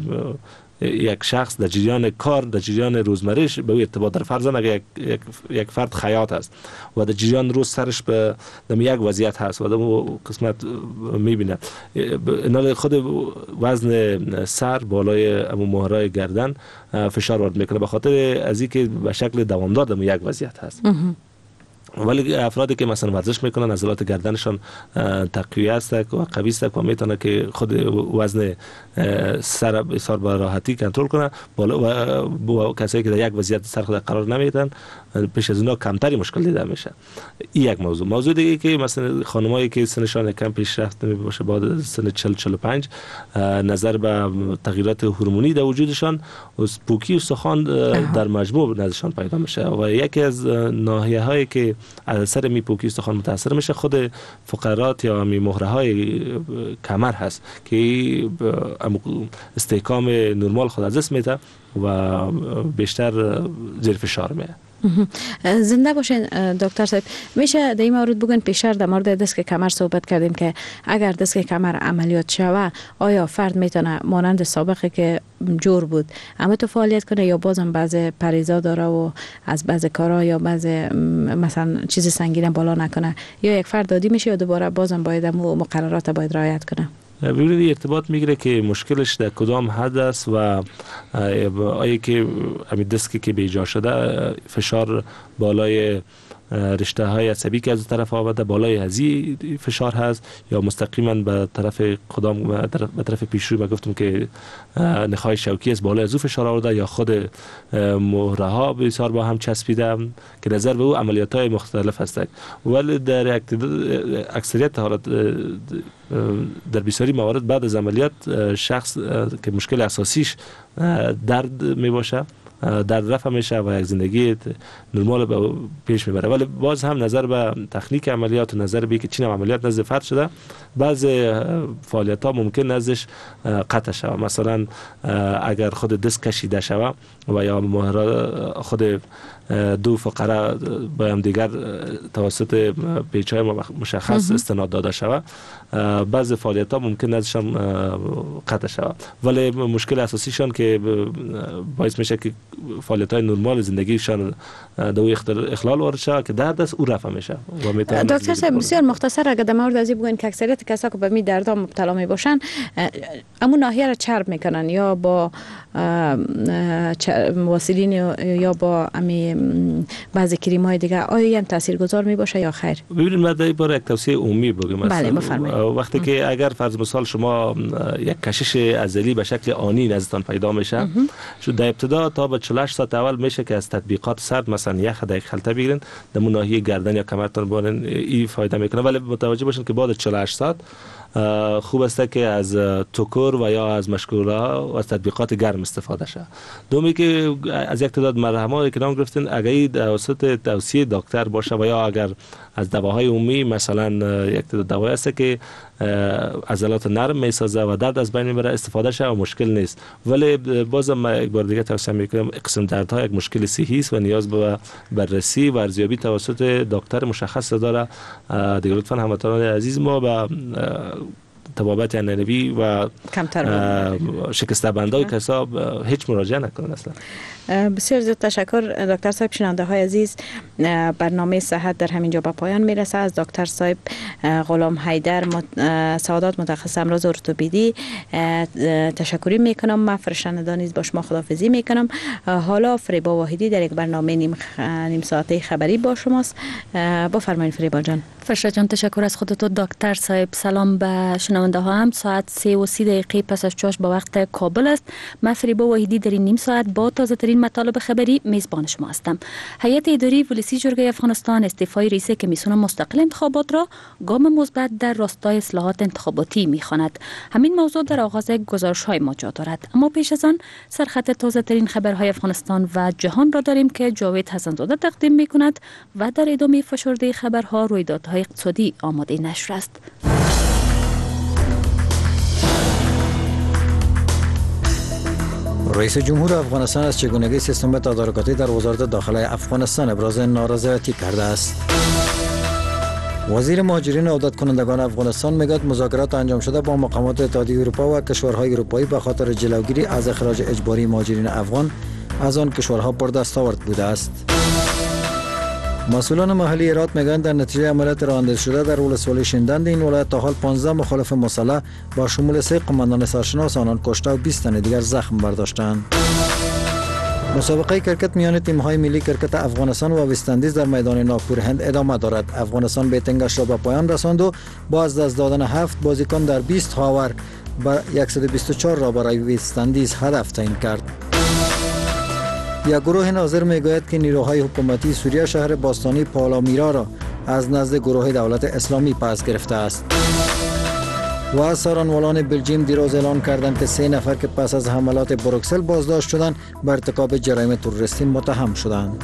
یک شخص در جریان کار، در جریان روزمرهش به او ارتباط داره. فرضاً اگر یک, یک, یک فرد خیاط است و در جریان روز سرش به یک وضعیت هست و در اون قسمت میبینه، اینا خود وزن سر بالای امو مهره گردن فشار وارد میکنه به خاطر از اینکه به شکل دوامدار در یک وضعیت هست. ولی افرادی که مثلا ورزش میکنن عضلات گردنشان تقویت است و قوی است و میتونه که خود وزن سر بسیار با راحتی کنترل کنه، بالا و کسایی که در یک وضعیت سر خود قرار نمیدن پیش از اونا کمتری مشکل دیده میشه. این یک موضوع. موضوع دیگه که مثلا خانمایی که سنشان کم پیشرفته میباشه بعد سن چهل چهل و پنج نظر به تغییرات هورمونی در وجودشان و پوکی استخوان در مجموع نزدشان پیدا میشه و یکی از ناحیه هایی که از اثر می پوکی استخوان متاثر میشه خود فقرات یا می مهره های کمر هست که استحکام نرمال خود از دست میده و بیشتر زیر فشار میه. زنده باشین دکتر صاحب. میشه در این مورد بگن پیشتر در مورد دسک کمر صحبت کردیم که اگر دسک کمر عملیات شوه آیا فرد میتونه مانند سابقه که جور بود اما تو فعالیت کنه یا بازم بعض پریزا داره و از بعض کارا یا بعض مثلا چیز سنگین بالا نکنه، یا یک فرد عادی میشه یا دوباره بازم باید مقررات باید رعایت کنه؟ ببینید ارتباط میگیره که مشکلش در کدام حد است و آیا که همین دسکی که بیجا شده فشار بالای رشته های عصبی که از طرف آمده بالای هزی فشار هست یا مستقیما به طرف کدام به طرف پیشروی ما گفتم که نخاع شوکی است بالای از او فشار آورده یا خود مهره ها بسیار با هم چسبیده که نظر به او عملیات های مختلف هست. ولی در اکثریت حالات در بسیاری موارد بعد از عملیات شخص که مشکل اساسیش درد می باشه در رفع میشه و یک زندگی نرمال به پیش میبره. ولی باز هم نظر به تکنیک عملیات و نظر به که چین عملیات نزد فرد شده بعض فعالیت ها ممکن نزدش قطع شود. مثلا اگر خود دست کشیده شود و یا مهره خود دو فقره با هم دیگر توسط پیچ‌های مشخص استناد داده شود بعض فعالیت ها ممکن نزدشان قطع شود. ولی مشکل اساسیشان که باعث میشه که فعالیت های نرمال زندگیشان دو اخلال وارد شود که درد است او رفع میشه. دکتر صاحب بسیار مختصر اگر در مورد از این بگوین که اکثریت کسایی که به می درد مبتلا می باشن اما ناحیه را چرب میکنن یا با واسلین یا با امی بعضی کریم های دیگه، آیا هم تاثیرگذار می باشه یا خیر؟ ببینید من در این باره یک توصیه عمومی بگم. بله بفرمایید. وقتی که اگر فرض مثال شما یک کشش عضلی به شکل آنی نزدتان پیدا میشه شو در ابتدا تا به چهل و هشت ساعت اول میشه که از تطبیقات سرد مثلا یخ دقیق خلطه بگیرین در ناحیه گردن یا کمرتان بارین این فایده میکنه. ولی متوجه باشین که بعد چهل و هشت ساعت خوب است که از توکر و یا از مشکوره و از تطبیقات گرم استفاده شه. دومی که از یک تعداد مرهمایی که نام گرفتین اگر توسط توصیه دکتر باشه و یا اگر از دواهای عمومی مثلا یک دوایی است که عضلات نرم میسازه و درد از بین میبره استفاده شه و مشکل نیست، ولی بازم ما یک بار دیگه توصیه میکنم قسم دردها یک مشکل صحی است و نیاز به بررسی و ارزیابی توسط دکتر مشخص داره. دیگه لطفا هموطنان عزیز ما به طبابت عنعنوی و شکسته بندای کسا هیچ مراجعه نکنن اصلا. بسیار زیاد تشکر دکتر صاحب. شنونده های عزیز، برنامه صحت در همینجا به پایان میرسه. از دکتر صاحب غلام حیدر سعادت متخصص امراض ارتوپدی تشکری میکنم. من فرشته نیز با شما خداحافظی میکنم. حالا فریبا واحدی در یک برنامه نیم, خ... نیم ساعته خبری با شماست. بفرمایید فریبا جان. فرشته جان تشکر از خودتو. دکتر صاحب سلام به شنونده ها. هم ساعت سه و سی دقیقه پس از چاش به وقت کابل است. من فریبا واحدی در این نیم ساعت با تازه ترین مطالب خبری میزبان شما هستم. هیئت اداری ولسی جرگه افغانستان استعفای رئیس کمیسیون مستقل انتخابات را گام مثبت در راستای اصلاحات انتخاباتی میخواند. همین موضوع در آغاز گزارش های ما جا دارد، اما پیش از آن سرخط تازه ترین خبرهای افغانستان و جهان را داریم که جاوید حسن‌زاده تقدیم میکند و در ادامه فشرده خبرها رویدادهای اقتصادی آماده نشر است. رئیس جمهور افغانستان از چگونگی سیستم تدارکاتی در وزارت داخله افغانستان ابراز نارضایتی کرده است. وزیر مهاجرین و عودت کنندگان افغانستان میگوید مذاکرات انجام شده با مقامات اتحادیه اروپا و کشورهای اروپایی به خاطر جلوگیری از اخراج اجباری مهاجرین افغان از آن کشورها پر دستاورد بوده است. مسئولان محلی هرات میگویند در نتیجه عملیات راه شده در ولسوالی شندند این ولایت تا حال پانزده مخالف مسلح با شمول سه قماندان سرشناس آنان کشته و بیست تن دیگر زخم برداشتند. مسابقه کرکت میان تیم‌های ملی کرکت افغانستان و وست اندیز در میدان ناگپور هند ادامه دارد. افغانستان بیتنگش را به پایان رساند و با از دست دادن هفت بازیکن در بیست هاور به صد و بیست و چهار را برای وست اندیز هدف تعیین کرد. یک گروه ناظر میگوید که نیروهای حکومتی سوریه شهر باستانی پالامیرا را از نزد گروه دولت اسلامی پس گرفته است. و سارانوالان بلژیم دیروز اعلان کردند که سه نفر که پس از حملات بروکسل بازداشت شدند به ارتکاب جرایم تروریستی متهم شدند.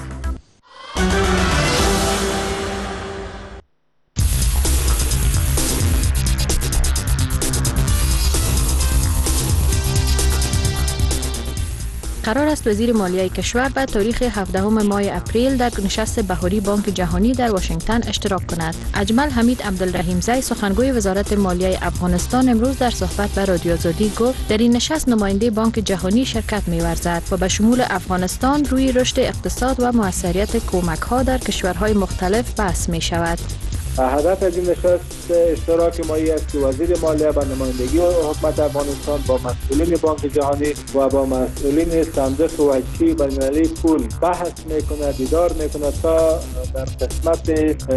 قرار است وزیر مالیه کشور به تاریخ هفدهم ماه اپریل در نشست بهاری بانک جهانی در واشنگتن اشتراک کند. اجمل حمید عبدالرحیم زی سخنگوی وزارت مالیه افغانستان امروز در صحبت با رادیو آزادی گفت در این نشست نماینده بانک جهانی شرکت می‌ورزد و به شمول افغانستان روی رشد اقتصاد و موثریت کمک‌ها در کشورهای مختلف بحث می‌شود. هدف از این نشست اشتراک مایی است که وزیر مالیه به نمایندگی حکومت افغانستان با مسئولین بانک جهانی و با مسئولین صندوق وجهی بین‌المللی پول بحث میکنه، دیدار میکنه تا در قسمت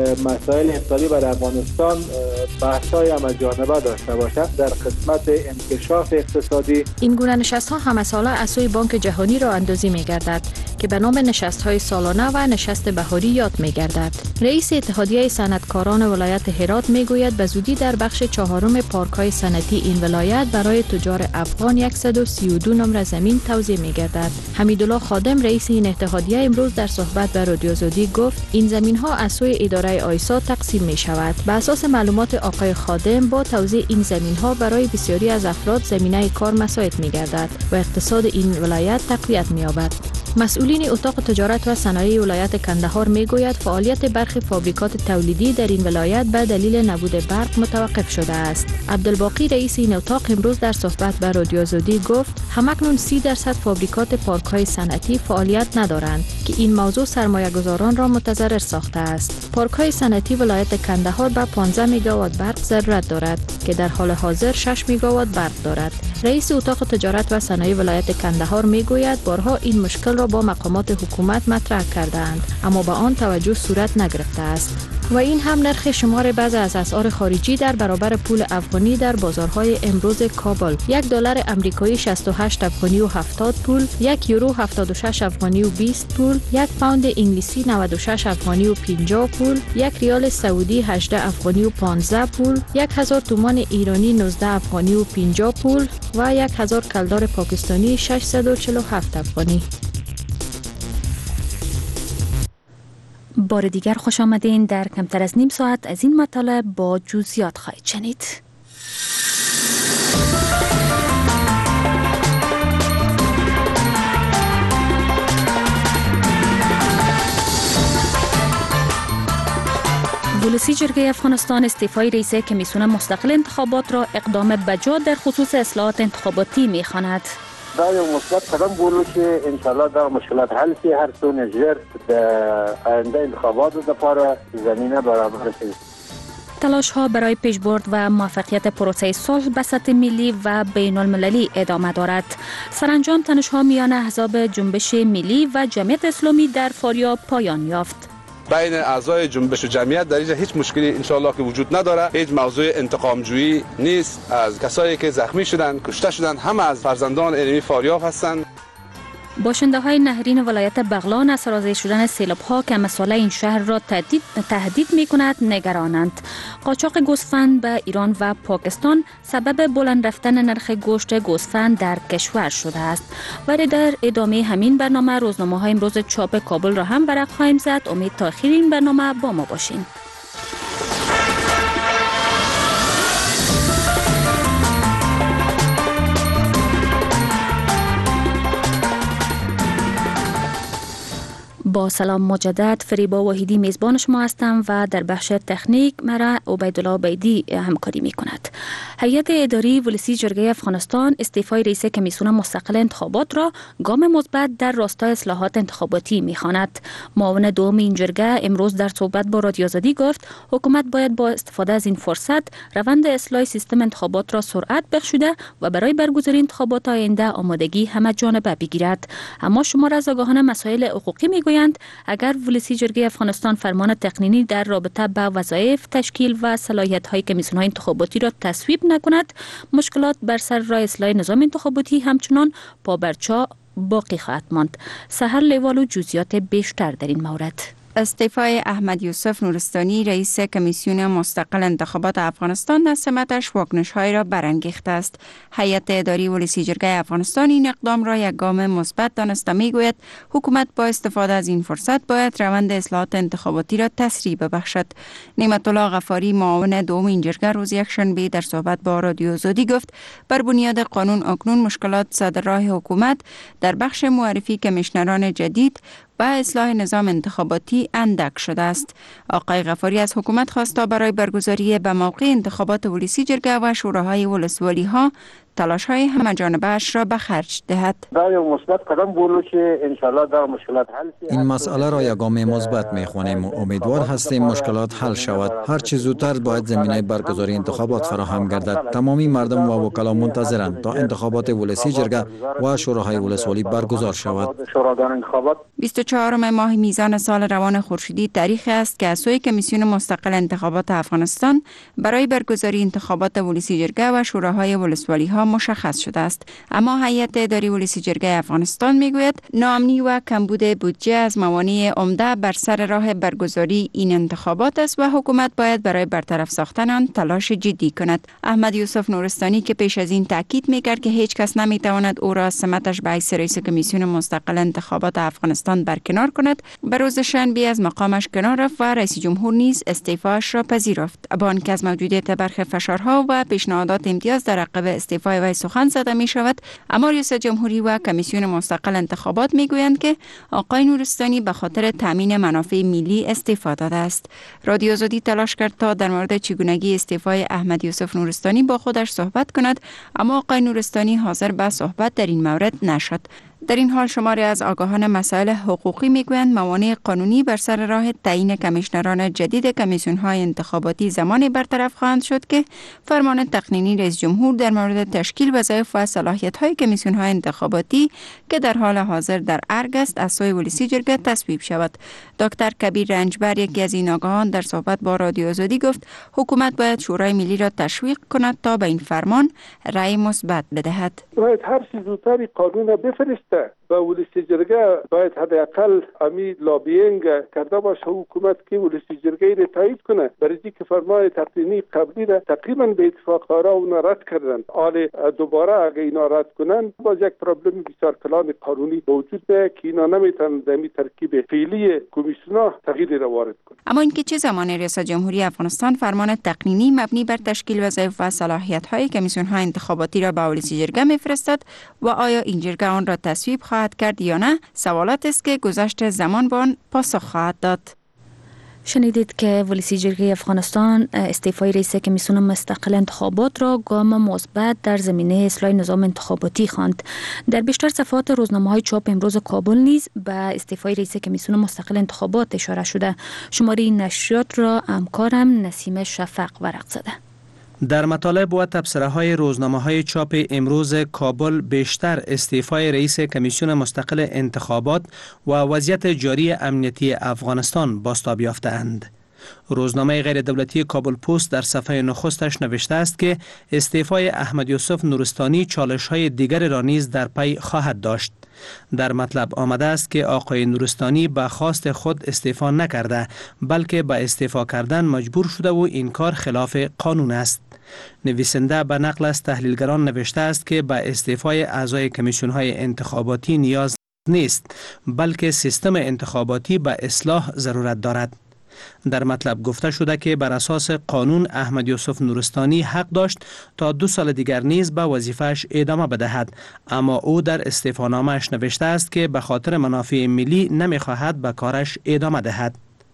مسائل اقتصادی برای افغانستان بحث‌های همه‌جانبه داشته باشد. در قسمت انکشاف اقتصادی این گونه نشست‌ها همه ساله از سوی بانک جهانی را اندازی می‌گردد که به نام نشست‌های سالانه و نشست بهاری یاد می‌گردد. رئیس اتحادیه صنعتکاران ولایت هرات میگوید به زودی در بخش چهارم پارک‌های صنعتی این ولایت برای تجار افغان صد و سی و دو نمره زمین توزیع می‌گردد. حمیدالله خادم رئیس این اتحادیه امروز در صحبت با رادیو آزادی گفت این زمین‌ها از سوی اداره آیسا تقسیم می‌شود. به اساس معلومات آقای خادم با توزیع این زمین‌ها برای بسیاری از افراد زمینه کار مساعد می‌گردد و اقتصاد این ولایت تقویت می‌یابد. مسئولین اتاق تجارت و صنایع ولایت کندهار میگوید فعالیت برخی فابریکات تولیدی در این ولایت به دلیل نبود برق متوقف شده است. عبدالباقی رئیس این اتاق امروز در صحبت با رادیو آزادی گفت همکنون سی درصد فابریکات پارک‌های صنعتی فعالیت ندارند که این موضوع سرمایه‌گذاران را متضرر ساخته است. پارک‌های صنعتی ولایت کندهار به پانزده مگاوات برق ضرورت دارد که در حال حاضر شش مگاوات برق دارد. رئیس اتاق تجارت و صنایع ولایت کندهار میگوید بارها این مشکل را با مقامات حکومت مطرح کردند اما به آن توجه صورت نگرفته است. و این هم نرخ شمار بعضی از اسعار خارجی در برابر پول افغانی در بازارهای امروز کابل: یک دلار امریکایی شصت و هشت افغانی و هفتاد پول، یک یورو هفتاد و شش افغانی و بیست پول، یک پوند انگلیسی نود و شش افغانی و پنجاه پول، یک ریال سعودی هجده افغانی و پانزده پول، یک هزار تومان ایرانی نوزده افغانی و پنجاه پول و یک هزار کلدار پاکستانی ششصد و چهل و هفت افغانی. بار دیگر خوش آمدین. در کمتر از نیم ساعت از این مطالب با جزئیات خواهید شنید. ولسی جرگه افغانستان استعفای رئیس کمیسیون مستقل انتخابات را اقدام بجا در خصوص اصلاحات انتخاباتی می‌خواند. دا یو مثبت قدم بولو چې انشاءالله دا مشکلات حل شي، هر څونه ژر د آینده انتخاباتو لپاره زمینه برابر شي. تلاش ها برای پیشبرد و موفقیت پروسه صلح به سطح ملی و بین المللی ادامه دارد. سرانجام تنش ها میان احزاب جنبش ملی و جمعیت اسلامی در فاریاب پایان یافت. بین اعضای جنبش و جمعیت در اینجا هیچ مشکلی انشالله که وجود نداره. هیچ موضوع انتقام جویی نیست. از کسایی که زخمی شدن، کشته شدن، همه از فرزندان علمی فاریاب هستند. باشنده های نهرین ولایت بغلان از سرازیر شدن سیلاب ها که مسئله این شهر را تهدید تهدید می کند نگرانند. قاچاق گوسفند به ایران و پاکستان سبب بلند رفتن نرخ گوشت گوسفند در کشور شده است. و در ادامه همین برنامه روزنامه های امروز چاپ کابل را هم ورق خواهیم زد. امید تا آخر این برنامه با ما باشین. با سلام مجدد، فریبا وحیدی میزبان شما هستم و در بخش تکنیک مرا عبیدالله بیدی همکاری می کند. هیئت اداری ولسی جرگه افغانستان استعفای رئیس کمیسیون مستقل انتخابات را گام مثبت در راستای اصلاحات انتخاباتی می خواند. معاون دوم این جرگه امروز در صحبت با رادیو آزادی گفت حکومت باید با استفاده از این فرصت روند اصلاح سیستم انتخابات را سرعت بخشیده و برای برگزاری انتخابات آینده آمادگی همه جانبه بگیرد. اما شمار از آگاهان مسائل حقوقی میگویند اگر ولسی جرگه افغانستان فرمان تقنینی در رابطه با وظایف، تشکیل و صلاحیت‌های کمیسیون‌های انتخاباتی را تصویب نکند، مشکلات بر سر راه اصلاح نظام انتخاباتی همچنان پابرجا باقی خواهد ماند. سحر لیوالو جزئیات بیشتر در این مورد. استعفای احمد یوسف نورستانی رئیس کمیسیون مستقل انتخابات افغانستان در سمتش واکنش‌های را برانگیخته است. هیئت اداری ولسی جرگه افغانستان این اقدام را یک گام مثبت دانسته می‌گوید حکومت با استفاده از این فرصت باید روند اصلاحات انتخاباتی را تسریع ببخشد. نعمت الله غفاری معاون دوم این جرگه روز یکشنبه در صحبت با رادیو آزادی گفت بر بنیاد قانون اکنون مشکلات صدر راه حکومت در بخش معرفی کمیشنران جدید و اصلاح نظام انتخاباتی اندک شده است. آقای غفاری از حکومت خواست تا برای برگزاری به موقع انتخابات ولسی جرگه و شوراهای ولسوالی ها تلاش های همه جانبه اش را به خرج دهد. دا یو مثبت قدم بولو چې انشالله دا مشکلات حل شي. این مسئله را یگام مثبت می‌خوانیم و امیدوار هستیم مشکلات حل شود. هر چه زودتر باید زمینه برگزاری انتخابات فراهم گردد. تمامی مردم و وکلا منتظرند تا انتخابات ولسی جرگه و شوراهای ولسوالی برگزار شود. بیست و چهارم ماه میزان سال روان خورشیدی تاریخی است که از سوی کمیسیون مستقل انتخابات افغانستان برای برگزاری انتخابات ولسی جرگه و شوراهای ولسوالی ها مشخص شده است. اما هیئت اداری ولسی جرگه افغانستان میگوید ناامنی و کمبود بودجه از موانع عمده بر سر راه برگزاری این انتخابات است و حکومت باید برای برطرف ساختن آن تلاش جدی کند. احمد یوسف نورستانی که پیش از این تاکید میکرد که هیچ کس نمیتواند او را سمتش به حیث رئیس کمیسیون مستقل انتخابات افغانستان برکنار کند، به روز شنبه از مقامش کنار رفت و رئیس جمهور نیز استعفاش را پذیرفت. با آنکه از موجودیت برخی فشارها و پیشنهادات امتیاز در عقب استعفای وی سخن زده می شود، اما ریاست جمهوری و کمیسیون مستقل انتخابات می گویند که آقای نورستانی به خاطر تامین منافع ملی استعفا داده است. رادیو آزادی تلاش کرد تا در مورد چگونگی استعفای احمد یوسف نورستانی با خودش صحبت کند، اما آقای نورستانی حاضر به صحبت در این مورد نشد. در این حال شماری از آگاهان مسائل حقوقی میگویند موانع قانونی بر سر راه تعیین کمیشنران جدید کمیسیون‌های انتخاباتی زمانی برطرف خواهند شد که فرمان تقنینی رئیس جمهور در مورد تشکیل وظایف و صلاحیت‌های کمیسیون‌های انتخاباتی که در حال حاضر در ارگ است از سوی ولسی جرگه تصویب شود. دکتر کبیر رنجبر یکی از این آگاهان در صحبت با رادیو آزادی گفت حکومت باید شورای ملی را تشویق کند تا به این فرمان رأی مثبت بدهد. باید هر چیز زودتر قانون بفرسته و ولسی جرگه باید حداقل امی لابینگ کرده باشه حکومت که ولسی جرگه را تایید کنه، برای که فرمان تقنینی قبلی را تقریبا به اتفاق داره اونا رد کردن. حال دوباره اگه اینا رد کنن باز یک پرابلم بسیار کلان قانونی وجود داره که اینا نمیتونن در می ترکیب فعلی کمیسیون تغییر را وارد کنن. اما اینکه چه زمان ریاست جمهوری افغانستان فرمان تقنینی مبنی بر تشکیل وظایف و صلاحیت‌های کمیسیون‌های انتخاباتی را به ولسی جرگه می‌فرستد و آیا این جرگه آن را تصویب خواهد کرد یا نه، سوالات است که گذشت زمان به آن پاسخ خواهد داد. شنیدید که ولسی جرگه افغانستان استعفای رئیس کمیسیون مستقل انتخابات را گام مثبت در زمینه اصلاح نظام انتخاباتی خواند. در بیشتر صفحات روزنامه‌های چاپ امروز کابل نیز به استعفای رئیس کمیسیون مستقل انتخابات اشاره شده. شماره این نشریات را همکارم نسیم شفق ورق زده. در مطالب و تبصره‌های روزنامه‌های چاپ امروز کابل بیشتر استعفای رئیس کمیسیون مستقل انتخابات و وضعیت جاری امنیتی افغانستان بازتاب یافته‌اند. روزنامه غیر دولتی کابل پست در صفحه نخستش نوشته است که استعفای احمد یوسف نورستانی چالش‌های دیگر را نیز در پی خواهد داشت. در مطلب آمده است که آقای نورستانی به خواست خود استعفا نکرده، بلکه به استعفا کردن مجبور شده و این کار خلاف قانون است. نویسنده به نقل از تحلیلگران نوشته است که به استعفای اعضای کمیسیون‌های انتخاباتی نیاز نیست، بلکه سیستم انتخاباتی به اصلاح ضرورت دارد. در مطلب گفته شده که بر اساس قانون احمد یوسف نورستانی حق داشت تا دو سال دیگر نیز به وظیفه‌اش ادامه بدهد، اما او در استعفانامه‌اش نوشته است که به خاطر منافع ملی نمی‌خواهد به کارش ادامه دهد.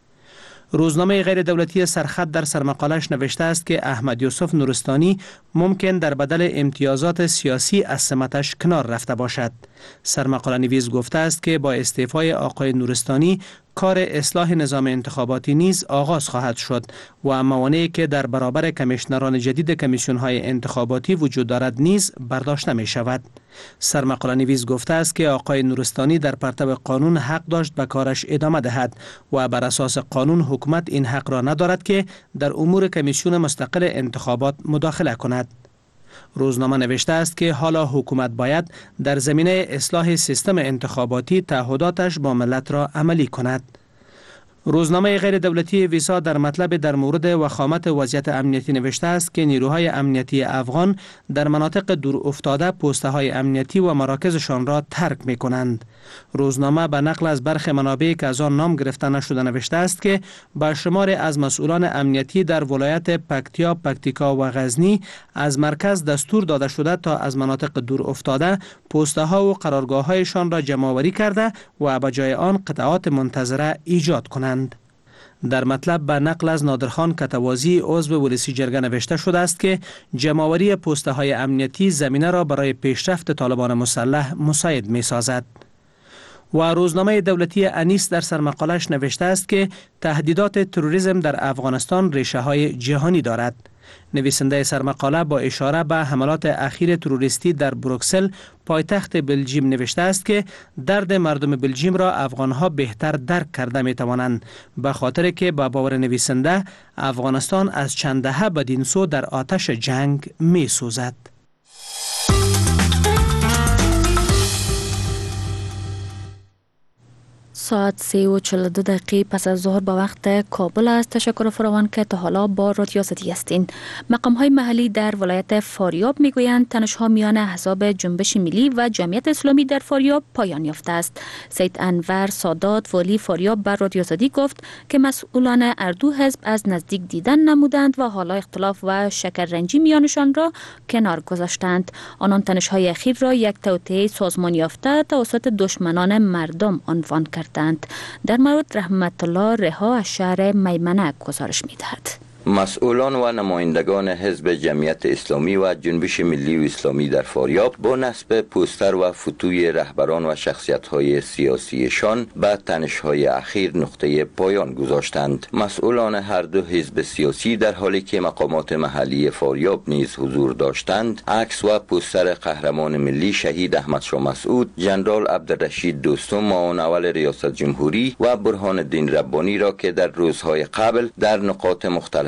روزنامه غیر دولتی سرخط در سرمقالش نوشته است که احمد یوسف نورستانی ممکن در بدل امتیازات سیاسی از سمتش کنار رفته باشد. سرمقاله نویس گفته است که با استعفای آقای نورستانی کار اصلاح نظام انتخاباتی نیز آغاز خواهد شد و موانعی که در برابر کمیشنران جدید کمیسیون‌های انتخاباتی وجود دارد نیز برداشته می شود. سرمقاله نویس گفته است که آقای نورستانی در پرتو قانون حق داشت به کارش ادامه دهد و بر اساس قانون حکومت این حق را ندارد که در امور کمیسیون مستقل انتخابات مداخله کند. روزنامه نوشته است که حالا حکومت باید در زمینه اصلاح سیستم انتخاباتی تعهداتش با ملت را عملی کند. روزنامه غیر دولتی ویسا در مطلب در مورد وخامت وضعیت امنیتی نوشته است که نیروهای امنیتی افغان در مناطق دور افتاده پوسته های امنیتی و مراکزشان را ترک می کنند. روزنامه به نقل از برخی منابعی که از آن نام گرفته نشده نوشته است که با شمار از مسئولان امنیتی در ولایت پکتیا، پکتیکا و غزنی از مرکز دستور داده شده تا از مناطق دور افتاده پوسته ها و قرارگاه هایشان را جمع آوری کرده و به جای آن قطعات منتظره ایجاد کنند. در مطلب به نقل از نادرخان کتوازی عضو ولسی جرگه نوشته شده است که جمع‌آوری پوسته های امنیتی زمینه را برای پیشرفت طالبان مسلح مساعد می سازد. و روزنامه دولتی انیس در سرمقالش نوشته است که تهدیدات تروریسم در افغانستان ریشه های جهانی دارد. نویسنده سرمقاله با اشاره به حملات اخیر تروریستی در بروکسل پایتخت بلژیم نوشته است که درد مردم بلژیم را افغانها بهتر درک کرده می توانند، به خاطر که با باور نویسنده افغانستان از چند دهه بدین سو در آتش جنگ می سوزد. ساعت سه و چهل و دو دقیقه پس از ظهر با وقت کابل است. تشکر فراوان که تا حالا با رادیو آزادی هستین. مقام های محلی در ولایت فاریاب میگویند تنش ها میان احزاب جنبش ملی و جمعیت اسلامی در فاریاب پایان یافته است. سید انور سادات والی فاریاب بر رادیو آزادی گفت که مسئولان هر دو حزب از نزدیک دیدن نمودند و حالا اختلاف و شکررنجی میانشان را کنار گذاشتند. آنان تنش های اخیر را یک توطئه سازمان یافته توسط دشمنان مردم عنوان کرد. در مورد رحمت الله رها از شهر میمنه گزارش می‌دهد. مسئولان و نمایندگان حزب جمعیت اسلامی و جنبش ملی و اسلامی در فاریاب با نصب پوستر و فوتوی رهبران و شخصیت‌های سیاسیشان به تنش‌های اخیر نقطه پایان گذاشتند. مسئولان هر دو حزب سیاسی در حالی که مقامات محلی فاریاب نیز حضور داشتند، عکس و پوستر قهرمان ملی شهید احمد شاه مسعود، جنرال عبدالرشید دوستم معاون اول ریاست جمهوری و برهان الدین ربانی را که در روزهای قبل در نقاط مختلف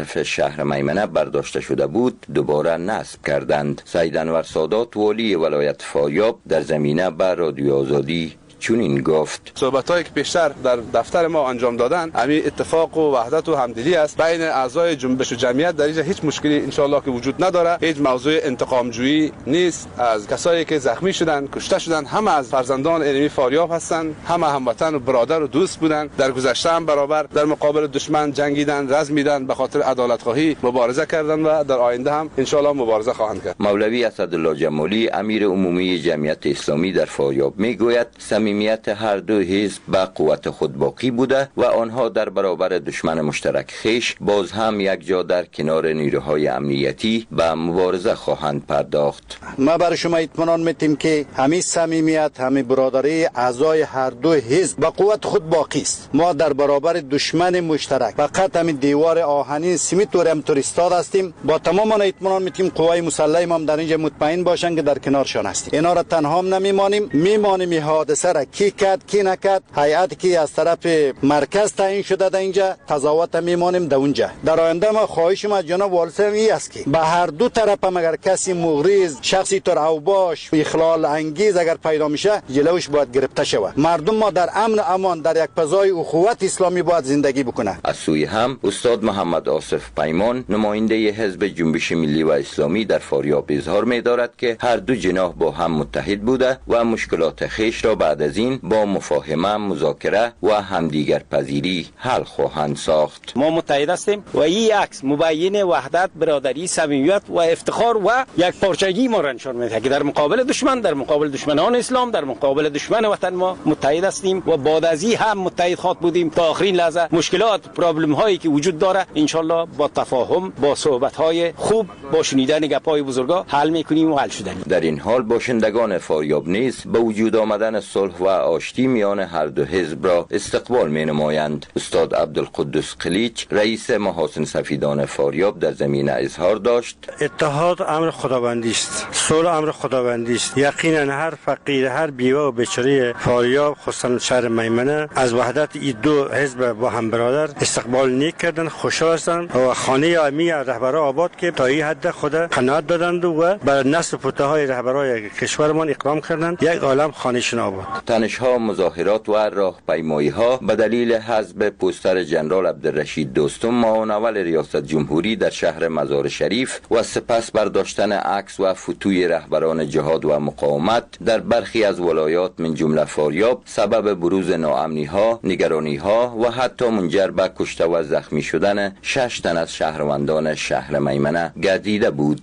طرف شهر میمنه برداشته شده بود دوباره نصب کردند. سید انور سادات والی ولایت فاریاب در زمینه به رادیو آزادی چنین گفت: صحبت‌هایی که پیشتر در دفتر ما انجام دادن همین اتفاق و وحدت و همدلی است بین اعضای جنبش و جمعیت. در اینجا هیچ مشکلی انشالله که وجود نداره. هیچ موضوع انتقام جویی نیست از کسایی که زخمی شدن، کشته شدن. همه از فرزندان علمی فاریاب هستند، همه هموطن و برادر و دوست بودند. در گذشته هم برابر در مقابل دشمن جنگیدن، رزمیدن، به خاطر عدالت خواهی مبارزه کردند و در آینده هم انشالله مبارزه خواهند کرد. مولوی اسدالله جمالی امیر عمومی جمعیت اسلامی در فاریاب میگوید صمیمیت هر دو حزب به قوت خود باقی بوده و آنها در برابر دشمن مشترک خیش باز هم یک جا در کنار نیروهای امنیتی به مبارزه خواهند پرداخت. ما برای شما اطمینان میتیم که همین صمیمیت، همین برادری اعضای هر دو حزب به قوت خود باقی است. ما در برابر دشمن مشترک فقط همین دیوار آهنین سیمت و رم توریستاد هستیم. با تمام آن اطمینان میتیم قوای مسلح ما در اینجا مطمئن باشن که در کنارشان هستیم. اینا را تنها هم نمیمانیم، میمانیم این حادثه را کی کرد کی نکرد. هیئتی که از طرف مرکز تعیین شده در اینجا تضاوت میمانیم در اونجا. در آینده ما خواهشم از جناب والی این است که به هر دو طرف هم اگر کسی مغریض، شخصی تر اوباش، اخلال انگیز اگر پیدا میشه جلوش باید گرفته شود. مردم ما در امن امان در یک فضای اخوت اسلامی باید زندگی بکنه. از سوی هم استاد محمد آصف پیمان نماینده حزب جنبش ملی و اسلامی در فاریاب اظهار می‌دارد که هر دو جناح با هم متحد بوده و مشکلات خیش را بعد از این با مفاهمه، مذاکره و همدیگر پذیری حل خواهند ساخت. ما متحد هستیم و این عکس مبین وحدت، برادری، صمیمیت و افتخار و یک پارچگی ما را نشان میده که در مقابل دشمن، در مقابل دشمنان اسلام، در مقابل دشمن وطن ما متحد هستیم و بعد از این هم متحد خواهد بودیم تا آخرین لحظه. مشکلات، پرابلم هایی که وجود داره ان شاء الله با تفاهم، با صحبت های خوب، با شنیدن گپای بزرگا حل میکنیم و حل شدنی. در این حال باشندگان فاریاب نیز به وجود آمدن صلح و آشتی میان هر دو حزب را استقبال می نمایند. استاد عبدالقدوس قلیچ رئیس محاسن سفیدان فاریاب در زمینه اظهار داشت: اتحاد امر خداوندی است، صلح امر خداوندی است. یقینا هر فقیر، هر بیوه و بیچاره فاریاب، خصوصا شهر میمنه، از وحدت این دو حزب با هم برادر استقبال نیک کردن، خوشحال هستند و خانه امی رهبران آباد که تا این حد خود قناعت دادند و بر نسل پوته های رهبران کشورمان اقدام کردند یک عالم خانه‌شان آباد. تنش‌ها، مظاهرات و راهپیمایی‌ها به دلیل حذف پوستر جنرال عبدالرشید دوستم معاون اول ریاست جمهوری در شهر مزار شریف و سپس برداشتن عکس و فوتوی رهبران جهاد و مقاومت در برخی از ولایات من جمله فاریاب سبب بروز ناامنی‌ها، نگرانی‌ها و حتی منجر به کشته و زخمی شدن شش تن از شهروندان شهر میمنه گردیده بود.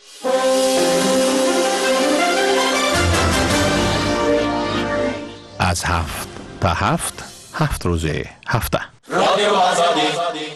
از هفت تا هفت هفت روزه هفته رادیو آزادی.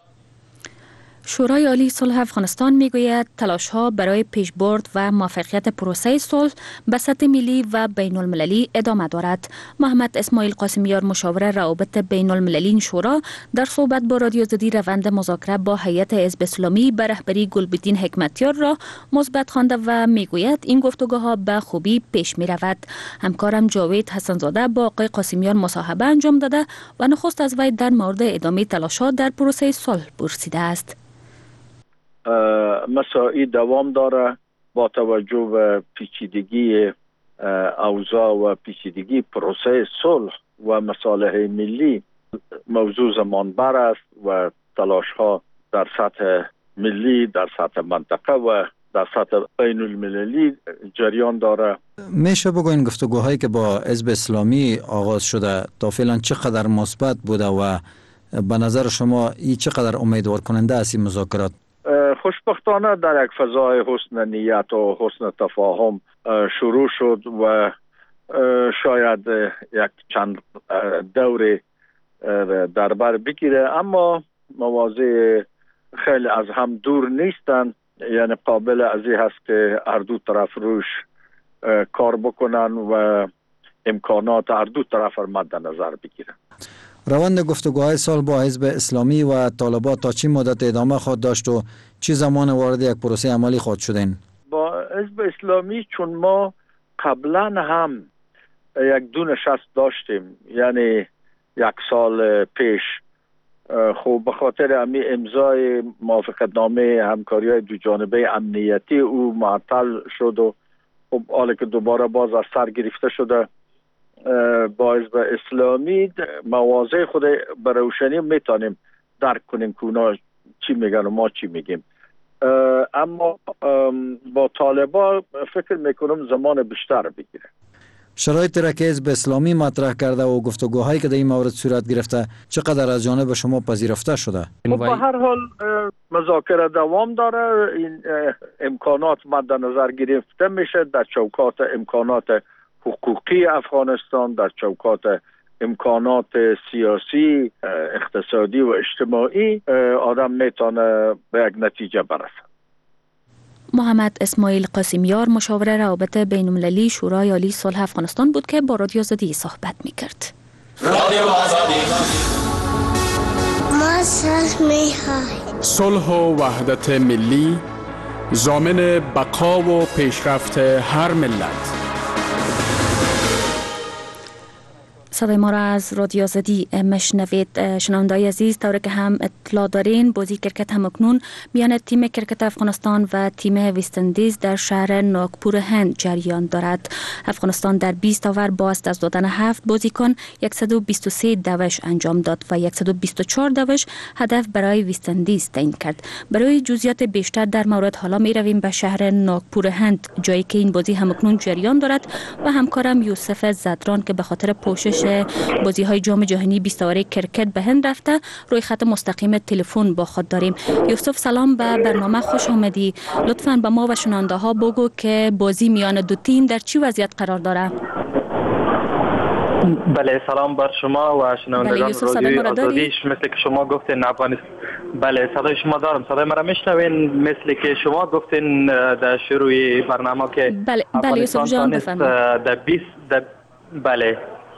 شورای عالی صلح افغانستان میگوید تلاش‌ها برای پیشبرد و موفقیت پروسه صلح به سطح ملی و بین المللی ادامه دارد. محمد اسماعیل قاسمیار مشاور روابط بین المللی شورا در صحبت با رادیو آزادی روند مذاکره با هیئت حزب اسلامی به رهبری گلبدین حکمتیار را مثبت خوانده و میگوید این گفتگوها به خوبی پیش می رود. همکارم جاوید حسنزاده با آقای قاسمیار مصاحبه انجام داده و نخست از وی در مورد ادامه تلاش‌ها در پروسه صلح پرسیده است. مساعی دوام داره با توجه به پیچیدگی اوضاع و پیچیدگی پروسه صلح و مصالح ملی موضوع زمانبر است و تلاش ها در سطح ملی، در سطح منطقه و در سطح بین المللی جریان داره. میشه بگوین گفتگوهایی که با حزب اسلامی آغاز شده تا فعلا چقدر مثبت بوده و به نظر شما این چقدر امیدوار کننده است این مذاکرات؟ خوشبختانه در یک فضای حسن نیت و حسن تفاهم شروع شد و شاید یک چند دور در بر بگیره، اما مواضع خیلی از هم دور نیستن، یعنی قابل از این هست که هر دو طرف روش کار بکنن و امکانات هر دو طرف را مد نظر بگیرن. روند گفتگوهای سال با حزب اسلامی و طالبان تا چی مدت ادامه خواهد داشت و چی زمان وارد یک پروسه عملی خواهد شدین؟ با حزب اسلامی چون ما قبلا هم یک دو نشست داشتیم، یعنی یک سال پیش خب به خاطر امی امضای موافقتنامه همکاری دو جانبه امنیتی او معطل شد و خب حالا که دوباره باز از سر گرفته شده با حزب اسلامی مواضع خود به روشنی میتونیم درک کنیم که اونا چی میگن و ما چی میگیم. اما با طالبان فکر میکنم زمان بیشتر بگیره. شرایط را که حزب اسلامی مطرح کرده و گفتگوهایی که در این مورد صورت گرفته چقدر از جانب شما پذیرفته شده؟ به هر حال مذاکره دوام داره. این امکانات مد نظر گرفته میشه در چوکات امکانات حقوقی افغانستان، در چوکات امکانات سیاسی، اقتصادی و اجتماعی آدم میتونه به یک نتیجه برسه. محمد اسماعیل قاسمیار مشاور روابط بین‌المللی شورای عالی صلح افغانستان بود که با رادیو آزادی صحبت می‌کرد. رادیو آزادی ما صلح می‌خواهیم. صلح و وحدت ملی ضامن بقا و پیشرفت هر ملت. صدای ما را از رادیو آزادی مشنوید. شنونده‌های عزیز، طوری که هم اطلاع دارین بازی کرکت هم اکنون میان تیم کرکت افغانستان و تیم وست‌اندیز در شهر ناگپور هند جریان دارد. افغانستان در بیست اوور با از دست دادن هفت بازیکن صد و بیست و سه دوش انجام داد و صد و بیست و چهار دوش هدف برای وست‌اندیز تعیین کرد. برای جزئیات بیشتر در مورد حالا می رویم به شهر ناگپور هند، جایی که این بازی هم اکنون جریان دارد و همکارم یوسف زدران که به خاطر پوشش بازی های جام جهانی بیست اوره کرکت به هند رفته روی خط مستقیم تلفن با خود داریم. یوسف سلام، به برنامه خوش آمدی. لطفاً به ما و شنونده ها بگو که بازی میان دو تیم در چی وضعیت قرار داره؟ بله، سلام بر شما و شنوندگان رادیو آزادی. مثل که شما گفتین افغانستان، بله صدای شما دارم. صدای مرا میشنوین؟ مثل که شما گفتین در شروع برنامه که بله بله یوسف جان بفرمایید. در بیست در بله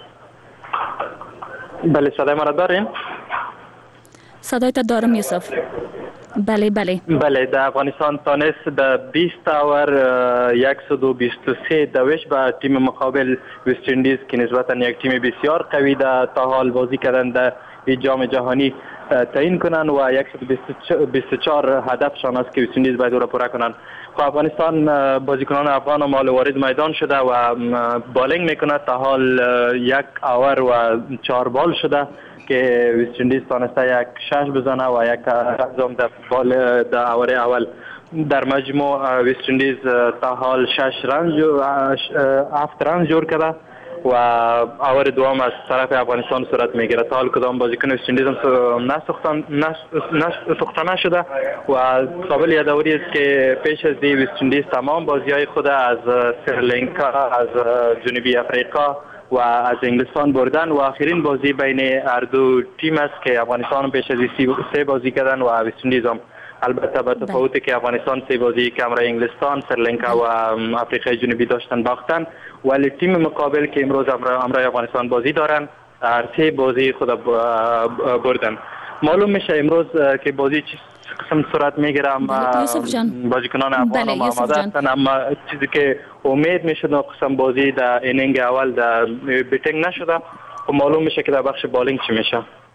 بله صدای مرا دارین؟ صدایت دارم یوسف. بله بله بله در افغانستان تانست در بیست اوور صد و بیست و سه دوش به تیم مقابل وست اندیز که نسبتا یک تیم بسیار قوی در تا حال بازی کردن در جام جهانی تعیین کنن و صد و بیست و چهار هدفشان است که وست اندیز باید او را پوره کنن. خب افغانستان بازیکنان افغان مال وارد میدان شده و بالینگ میکنه. تا حال یک اوور و چهار بال شده که وست اندیز تانسته یک شش بزنه و یک انجام در بال در اوور اول. در مجموع وست اندیز تا حال شش رن هفت رن جور کرده و اوور دوم از طرف افغانستان صورت میگیره. تا حال کدام بازیکن وست اندیز هم نساختن نساخته نشده و قابل یادآوری است که پیش از دی وست اندیز تمام بازی‌های خود از سریلانکا، از جنوبی افریقا و از انگلستان بردن و آخرین بازی بین هر دو تیم است که افغانستان پیش از سه بازی کردن و وست اندیز هم. البته با تفاوتی که افغانستان سه بازی کمرای انگلستان، سریلانکا و افریقای جنوبی داشتن باختن، ولی تیم مقابل که امروز امرای افغانستان بازی دارن هر سه بازی خود بردن. معلوم میشه امروز که بازی چی قسم صورت میگیره، بازیکنان افغان هم آماده هستن، اما چیزی که امید میشد قسم بازی در اینینگ اول در بیتینگ نشده و معلوم میشه که در بخش بالینگ چی میشه.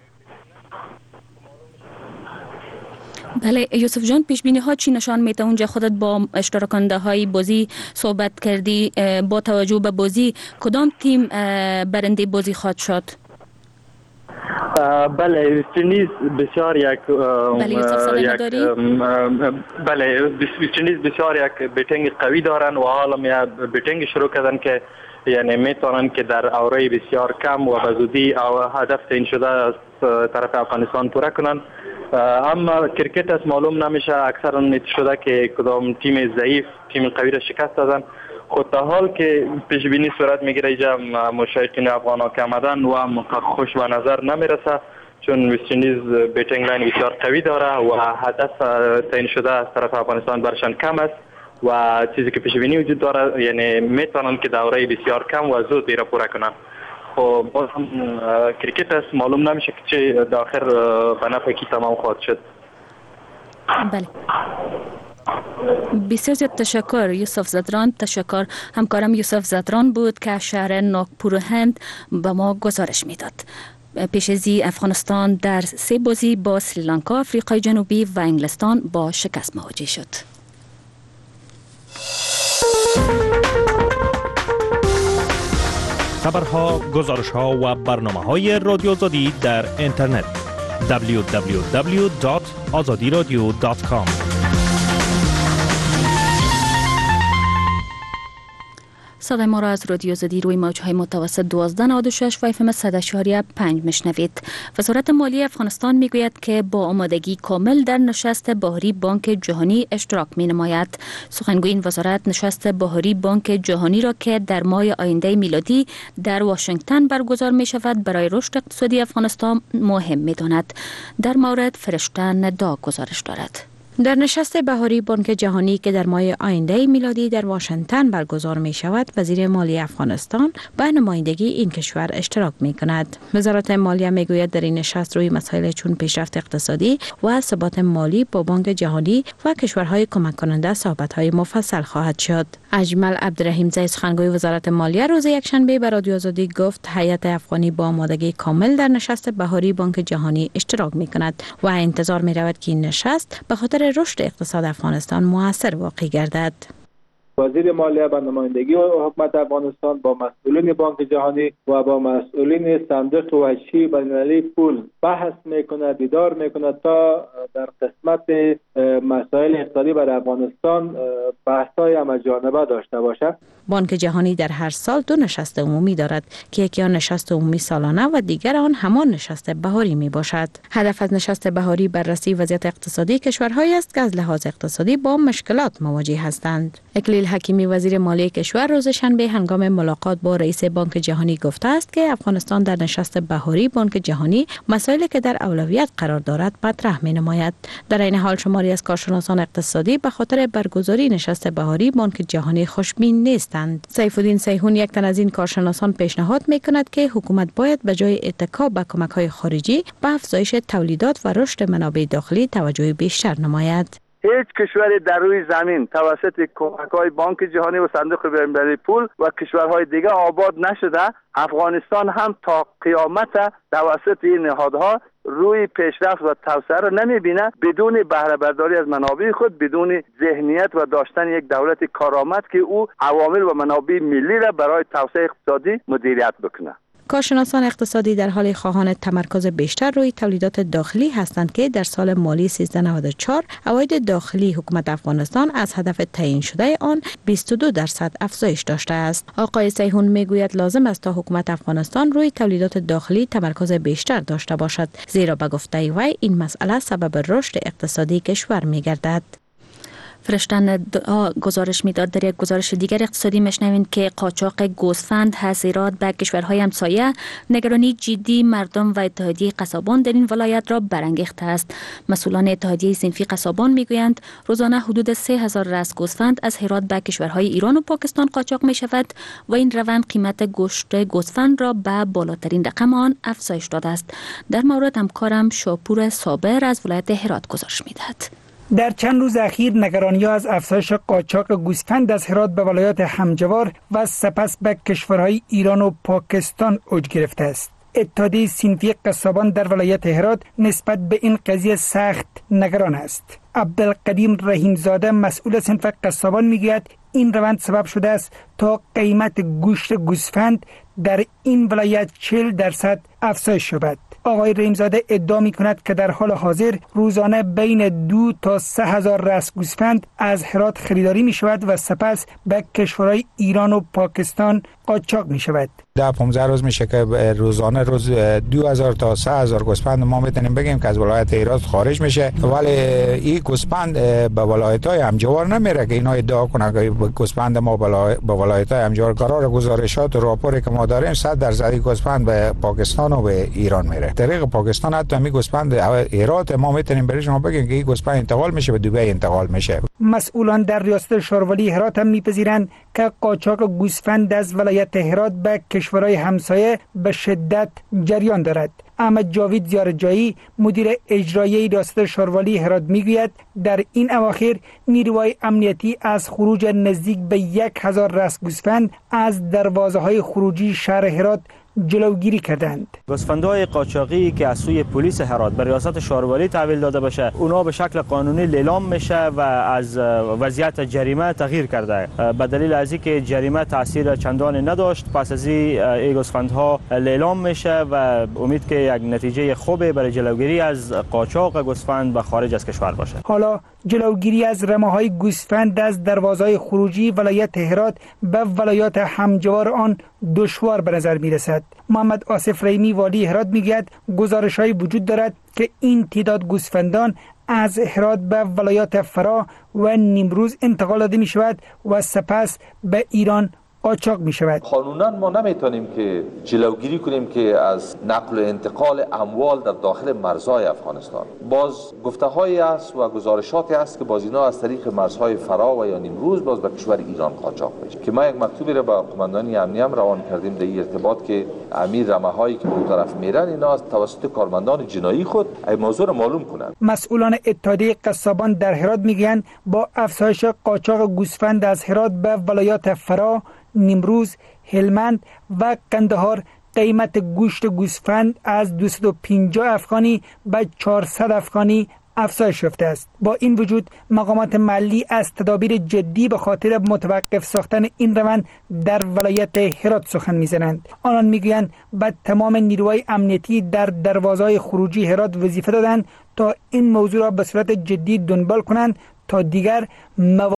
بله یوسف جان، پیش بینی ها چی نشان میده؟ اونجا خودت با اشتراکنده های بازی صحبت کردی، با توجه به بازی کدام تیم برنده بازی خواهد شد؟ بله وست اندیز بسیار یک بله یوسف صدای نداری؟ بله وست اندیز بسیار یک بیتینگ قوی دارن و حالا بیتینگ شروع کردن که یعنی میتونن که در اوره بسیار کم و بزودی او هدف تعیین شده از طرف افغانستان پوره کنن. اما کرکت از معلوم نمیشه، اکثرا نیت شده که کدام تیم ضعیف تیم قوی را شکست دادن. خود تا حال که پیش بینی صورت میگیره اینجا مشایقین افغان ها که آمدن و خوش به نظر نمیرسه، چون وست اندیز بیتینگ لاین بسیار قوی داره و هدف تعیین شده از طرف افغانستان برشان کم است و چیزی که پیش بینی وجود داره یعنی میتونن که دوره بسیار کم و زود دیره پوره کنن. خب باز هم کرکت است، معلوم نمیشه که چه داخل به نفع کی تمام خواهد شد. بله بسیار زیاد تشکر یوسف زدران. تشکر. همکارم یوسف زدران بود که شهر ناگپور هند به ما گزارش میداد. پیش از این افغانستان در سه بازی با سریلانکا، آفریقای جنوبی و انگلستان با شکست مواجه شد. خبرها، گزارش‌ها و برنامه‌های رادیو آزادی در اینترنت دبلیو دبلیو دبلیو دات آزادی رادیو دات کام. صدای ما را از رادیو آزادی روی موج‌های متوسط دوازده نود و شش و اف ام صد و چهار پنج میشنوید. وزارت مالی افغانستان میگوید که با آمادگی کامل در نشست بهاری بانک جهانی اشتراک مینماید. سخنگوی این وزارت نشست بهاری بانک جهانی را که در ماه آینده میلادی در واشنگتن برگزار می شود برای رشد اقتصادی افغانستان مهم میداند. در مورد فرشته ندا گزارش دارد. در نشست بهاری بانک جهانی که در ماه آینده میلادی در واشنگتن برگزار می شود، وزیر مالی افغانستان به نمایندگی این کشور اشتراک می کند. وزارت مالیه می گوید در این نشست روی مسائل چون پیشرفت اقتصادی و ثبات مالی با بانک جهانی و کشورهای کمک کننده صحبت‌های مفصل خواهد شد. اجمل عبدالرحیم زی، سخنگوی وزارت مالیه، روز یکشنبه به رادیو آزادی گفت هیئت افغانی با آمادگی کامل در نشست بهاری بانک جهانی اشتراک می کند و انتظار می رود که این نشست به خاطر رشد اقتصاد افغانستان موثر واقع گردد. وزیر مالیه به نمایندگی حکومت افغانستان با مسئولین بانک جهانی و با مسئولین صندوق وحشی بین‌المللی پول بحث میکنه، دیدار میکنه تا در قسمت مسائل اقتصادی برای افغانستان بحث‌های همه‌جانبه داشته باشه. بانک جهانی در هر سال دو نشست عمومی دارد که یکی آن نشست عمومی سالانه و دیگر آن همان نشست بهاری می باشد. هدف از نشست بهاری بررسی وضعیت اقتصادی کشورهایی است که از لحاظ اقتصادی با مشکلات مواجه هستند. اکلیل حکیمی، وزیر مالی کشور، روز شنبه هنگام ملاقات با رئیس بانک جهانی گفته است که افغانستان در نشست بهاری بانک جهانی مسائلی که در اولویت قرار دارد مطرح می نماید. در این حال شماری از کارشناسان اقتصادی به خاطر برگزاری نشست بهاری بانک جهانی خوشبین نیستند. سیف الدین سیحون، یک تن از این کارشناسان، پیشنهاد می کند که حکومت باید به جای اتکا به کمک‌های خارجی به افزایش تولیدات و رشد منابع داخلی توجه بیشتر نماید. هیچ کشوری در روی زمین توسط کمک‌های بانک جهانی و صندوق بین‌المللی پول و کشورهای دیگر آباد نشده. افغانستان هم تا قیامت توسط این نهادها روی پیشرفت و توسعه را نمی‌بینه. بدون بهره برداری از منابع خود، بدون ذهنیت و داشتن یک دولت کارآمد که او عوامل و منابع ملی را برای توسعه اقتصادی مدیریت بکنه. کارشناسان اقتصادی در حال خواهان تمرکز بیشتر روی تولیدات داخلی هستند که در سال مالی سیزده نود و چهار عواید داخلی حکومت افغانستان از هدف تعیین شده آن بیست و دو درصد افزایش داشته است. آقای سیحون میگوید لازم است تا حکومت افغانستان روی تولیدات داخلی تمرکز بیشتر داشته باشد، زیرا به گفته وی این مسئله سبب رشد اقتصادی کشور میگردد. فرشته گزارش میداد. در یک گزارش دیگر اقتصادی میشنوید که قاچاق گوسفند، حصیرات به کشورهای همسایه نگرانی جدی مردم و اتحادیه قصابان در این ولایت را برانگیخته است. مسئولان اتحادیه صنفی قصابان میگویند روزانه حدود سه هزار راس گوسفند از هرات به کشورهای ایران و پاکستان قاچاق می شود و این روند قیمت گوشت گوسفند را به بالاترین رقم آن افزایش داده است. در مورد همکارم شاپور صابر از ولایت هرات گزارش میدهد. در چند روز اخیر نگرانی از افزایش قاچاق گوسفند از هرات به ولایات همجوار و سپس به کشورهای ایران و پاکستان اوج گرفته است. اتحادیه صنفی قصابان در ولایت هرات نسبت به این قضیه سخت نگران است. عبدالقدیم رحیمزاده، مسئول صنف قصابان، میگوید این روند سبب شده است تا قیمت گوشت گوسفند در این ولایت چهل درصد افزایش یابد. آقای رحیمزاده ادعا می کند که در حال حاضر روزانه بین دو تا سه هزار راس گوسفند از هرات خریداری می شود و سپس به کشورهای ایران و پاکستان قاچاق می شود. ده پانزده روز میشه که روزانه روز دو هزار تا سه هزار گوسفند ما میتونیم بگیم که از ولایت هرات خارج میشه، ولی این گوسفند به ولایت‌های همجوار نمیره که اینا ادعا کنن که گوسفند ما به ولایت‌های همجوار. قرار گزارشات و راپوری که ما داریم صد درصد گوسفند به پاکستان و به ایران میره. طریق پاکستان حتی می گوسفند هرات ما میتونیم برای شما بگیم که این گوسفند انتقال میشه به دبی انتقال میشه. مسئولان در ریاست شاروالی هرات هم میپذیرند که قاچاق گوسفند از ولایت هرات به کشورهای همسایه به شدت جریان دارد. احمد جاوید زیارتجایی، مدیر اجرایی ریاست شاروالی هرات، میگوید در این اواخر نیروهای امنیتی از خروج نزدیک به یک هزار راس گوسفند از دروازه‌های خروجی شهر هرات جلوگیری کردند. گوسفندهای قاچاقی که از سوی پلیس هرات به ریاست شهربانی تحویل داده باشه، اونا به شکل قانونی لیلام میشه و از وضعیت جریمه تغییر کرده. به دلیل از اینکه جریمه تاثیر چندانی نداشت، پس از این گوسفندها لیلام میشه و امید که یک نتیجه خوبی برای جلوگیری از قاچاق گوسفند به خارج از کشور باشه. حالا جلوگیری از رمه‌های گوسفند از دروازه‌های خروجی ولایت هرات به ولایات همجوار آن دشوار به نظر می رسد. محمد آصف رحیمی والی هرات میگوید گزارش‌هایی وجود دارد که این تعداد گوسفندان از هرات به ولایات فرا و نیمروز انتقال داده می شود و سپس به ایران قاچاق می شود. قانونا ما نمیتونیم که جلوگیری کنیم که از نقل و انتقال اموال در داخل مرزهای افغانستان. باز گفته هایی است و گزارشاتی است که باز اینا از طریق مرزهای فرا و یا نیمروز باز به کشور ایران قاچاق میشه که ما یک مکتوبی را به قماندانی امنیه هم روان کردیم در این ارتباط که امیر رمه هایی که به اون طرف میرن اینا از توسط کارمندان جنایی خود این موضوع را معلوم کنند. مسئولان اتحادیه قصابان در هرات میگن با افزایش قاچاق گوسفند از هرات به ولایات فرا، نیمروز، هلمند و قندهار قیمت گوشت گوسفند از دویست و پنجاه افغانی به چهارصد افغانی افزایش یافته است. با این وجود مقامات محلی از تدابیر جدی به خاطر متوقف ساختن این روند در ولایت هرات سخن میزنند. آنان میگویند به تمام نیروهای امنیتی در دروازه‌های خروجی هرات وظیفه دادند تا این موضوع را به صورت جدی دنبال کنند تا دیگر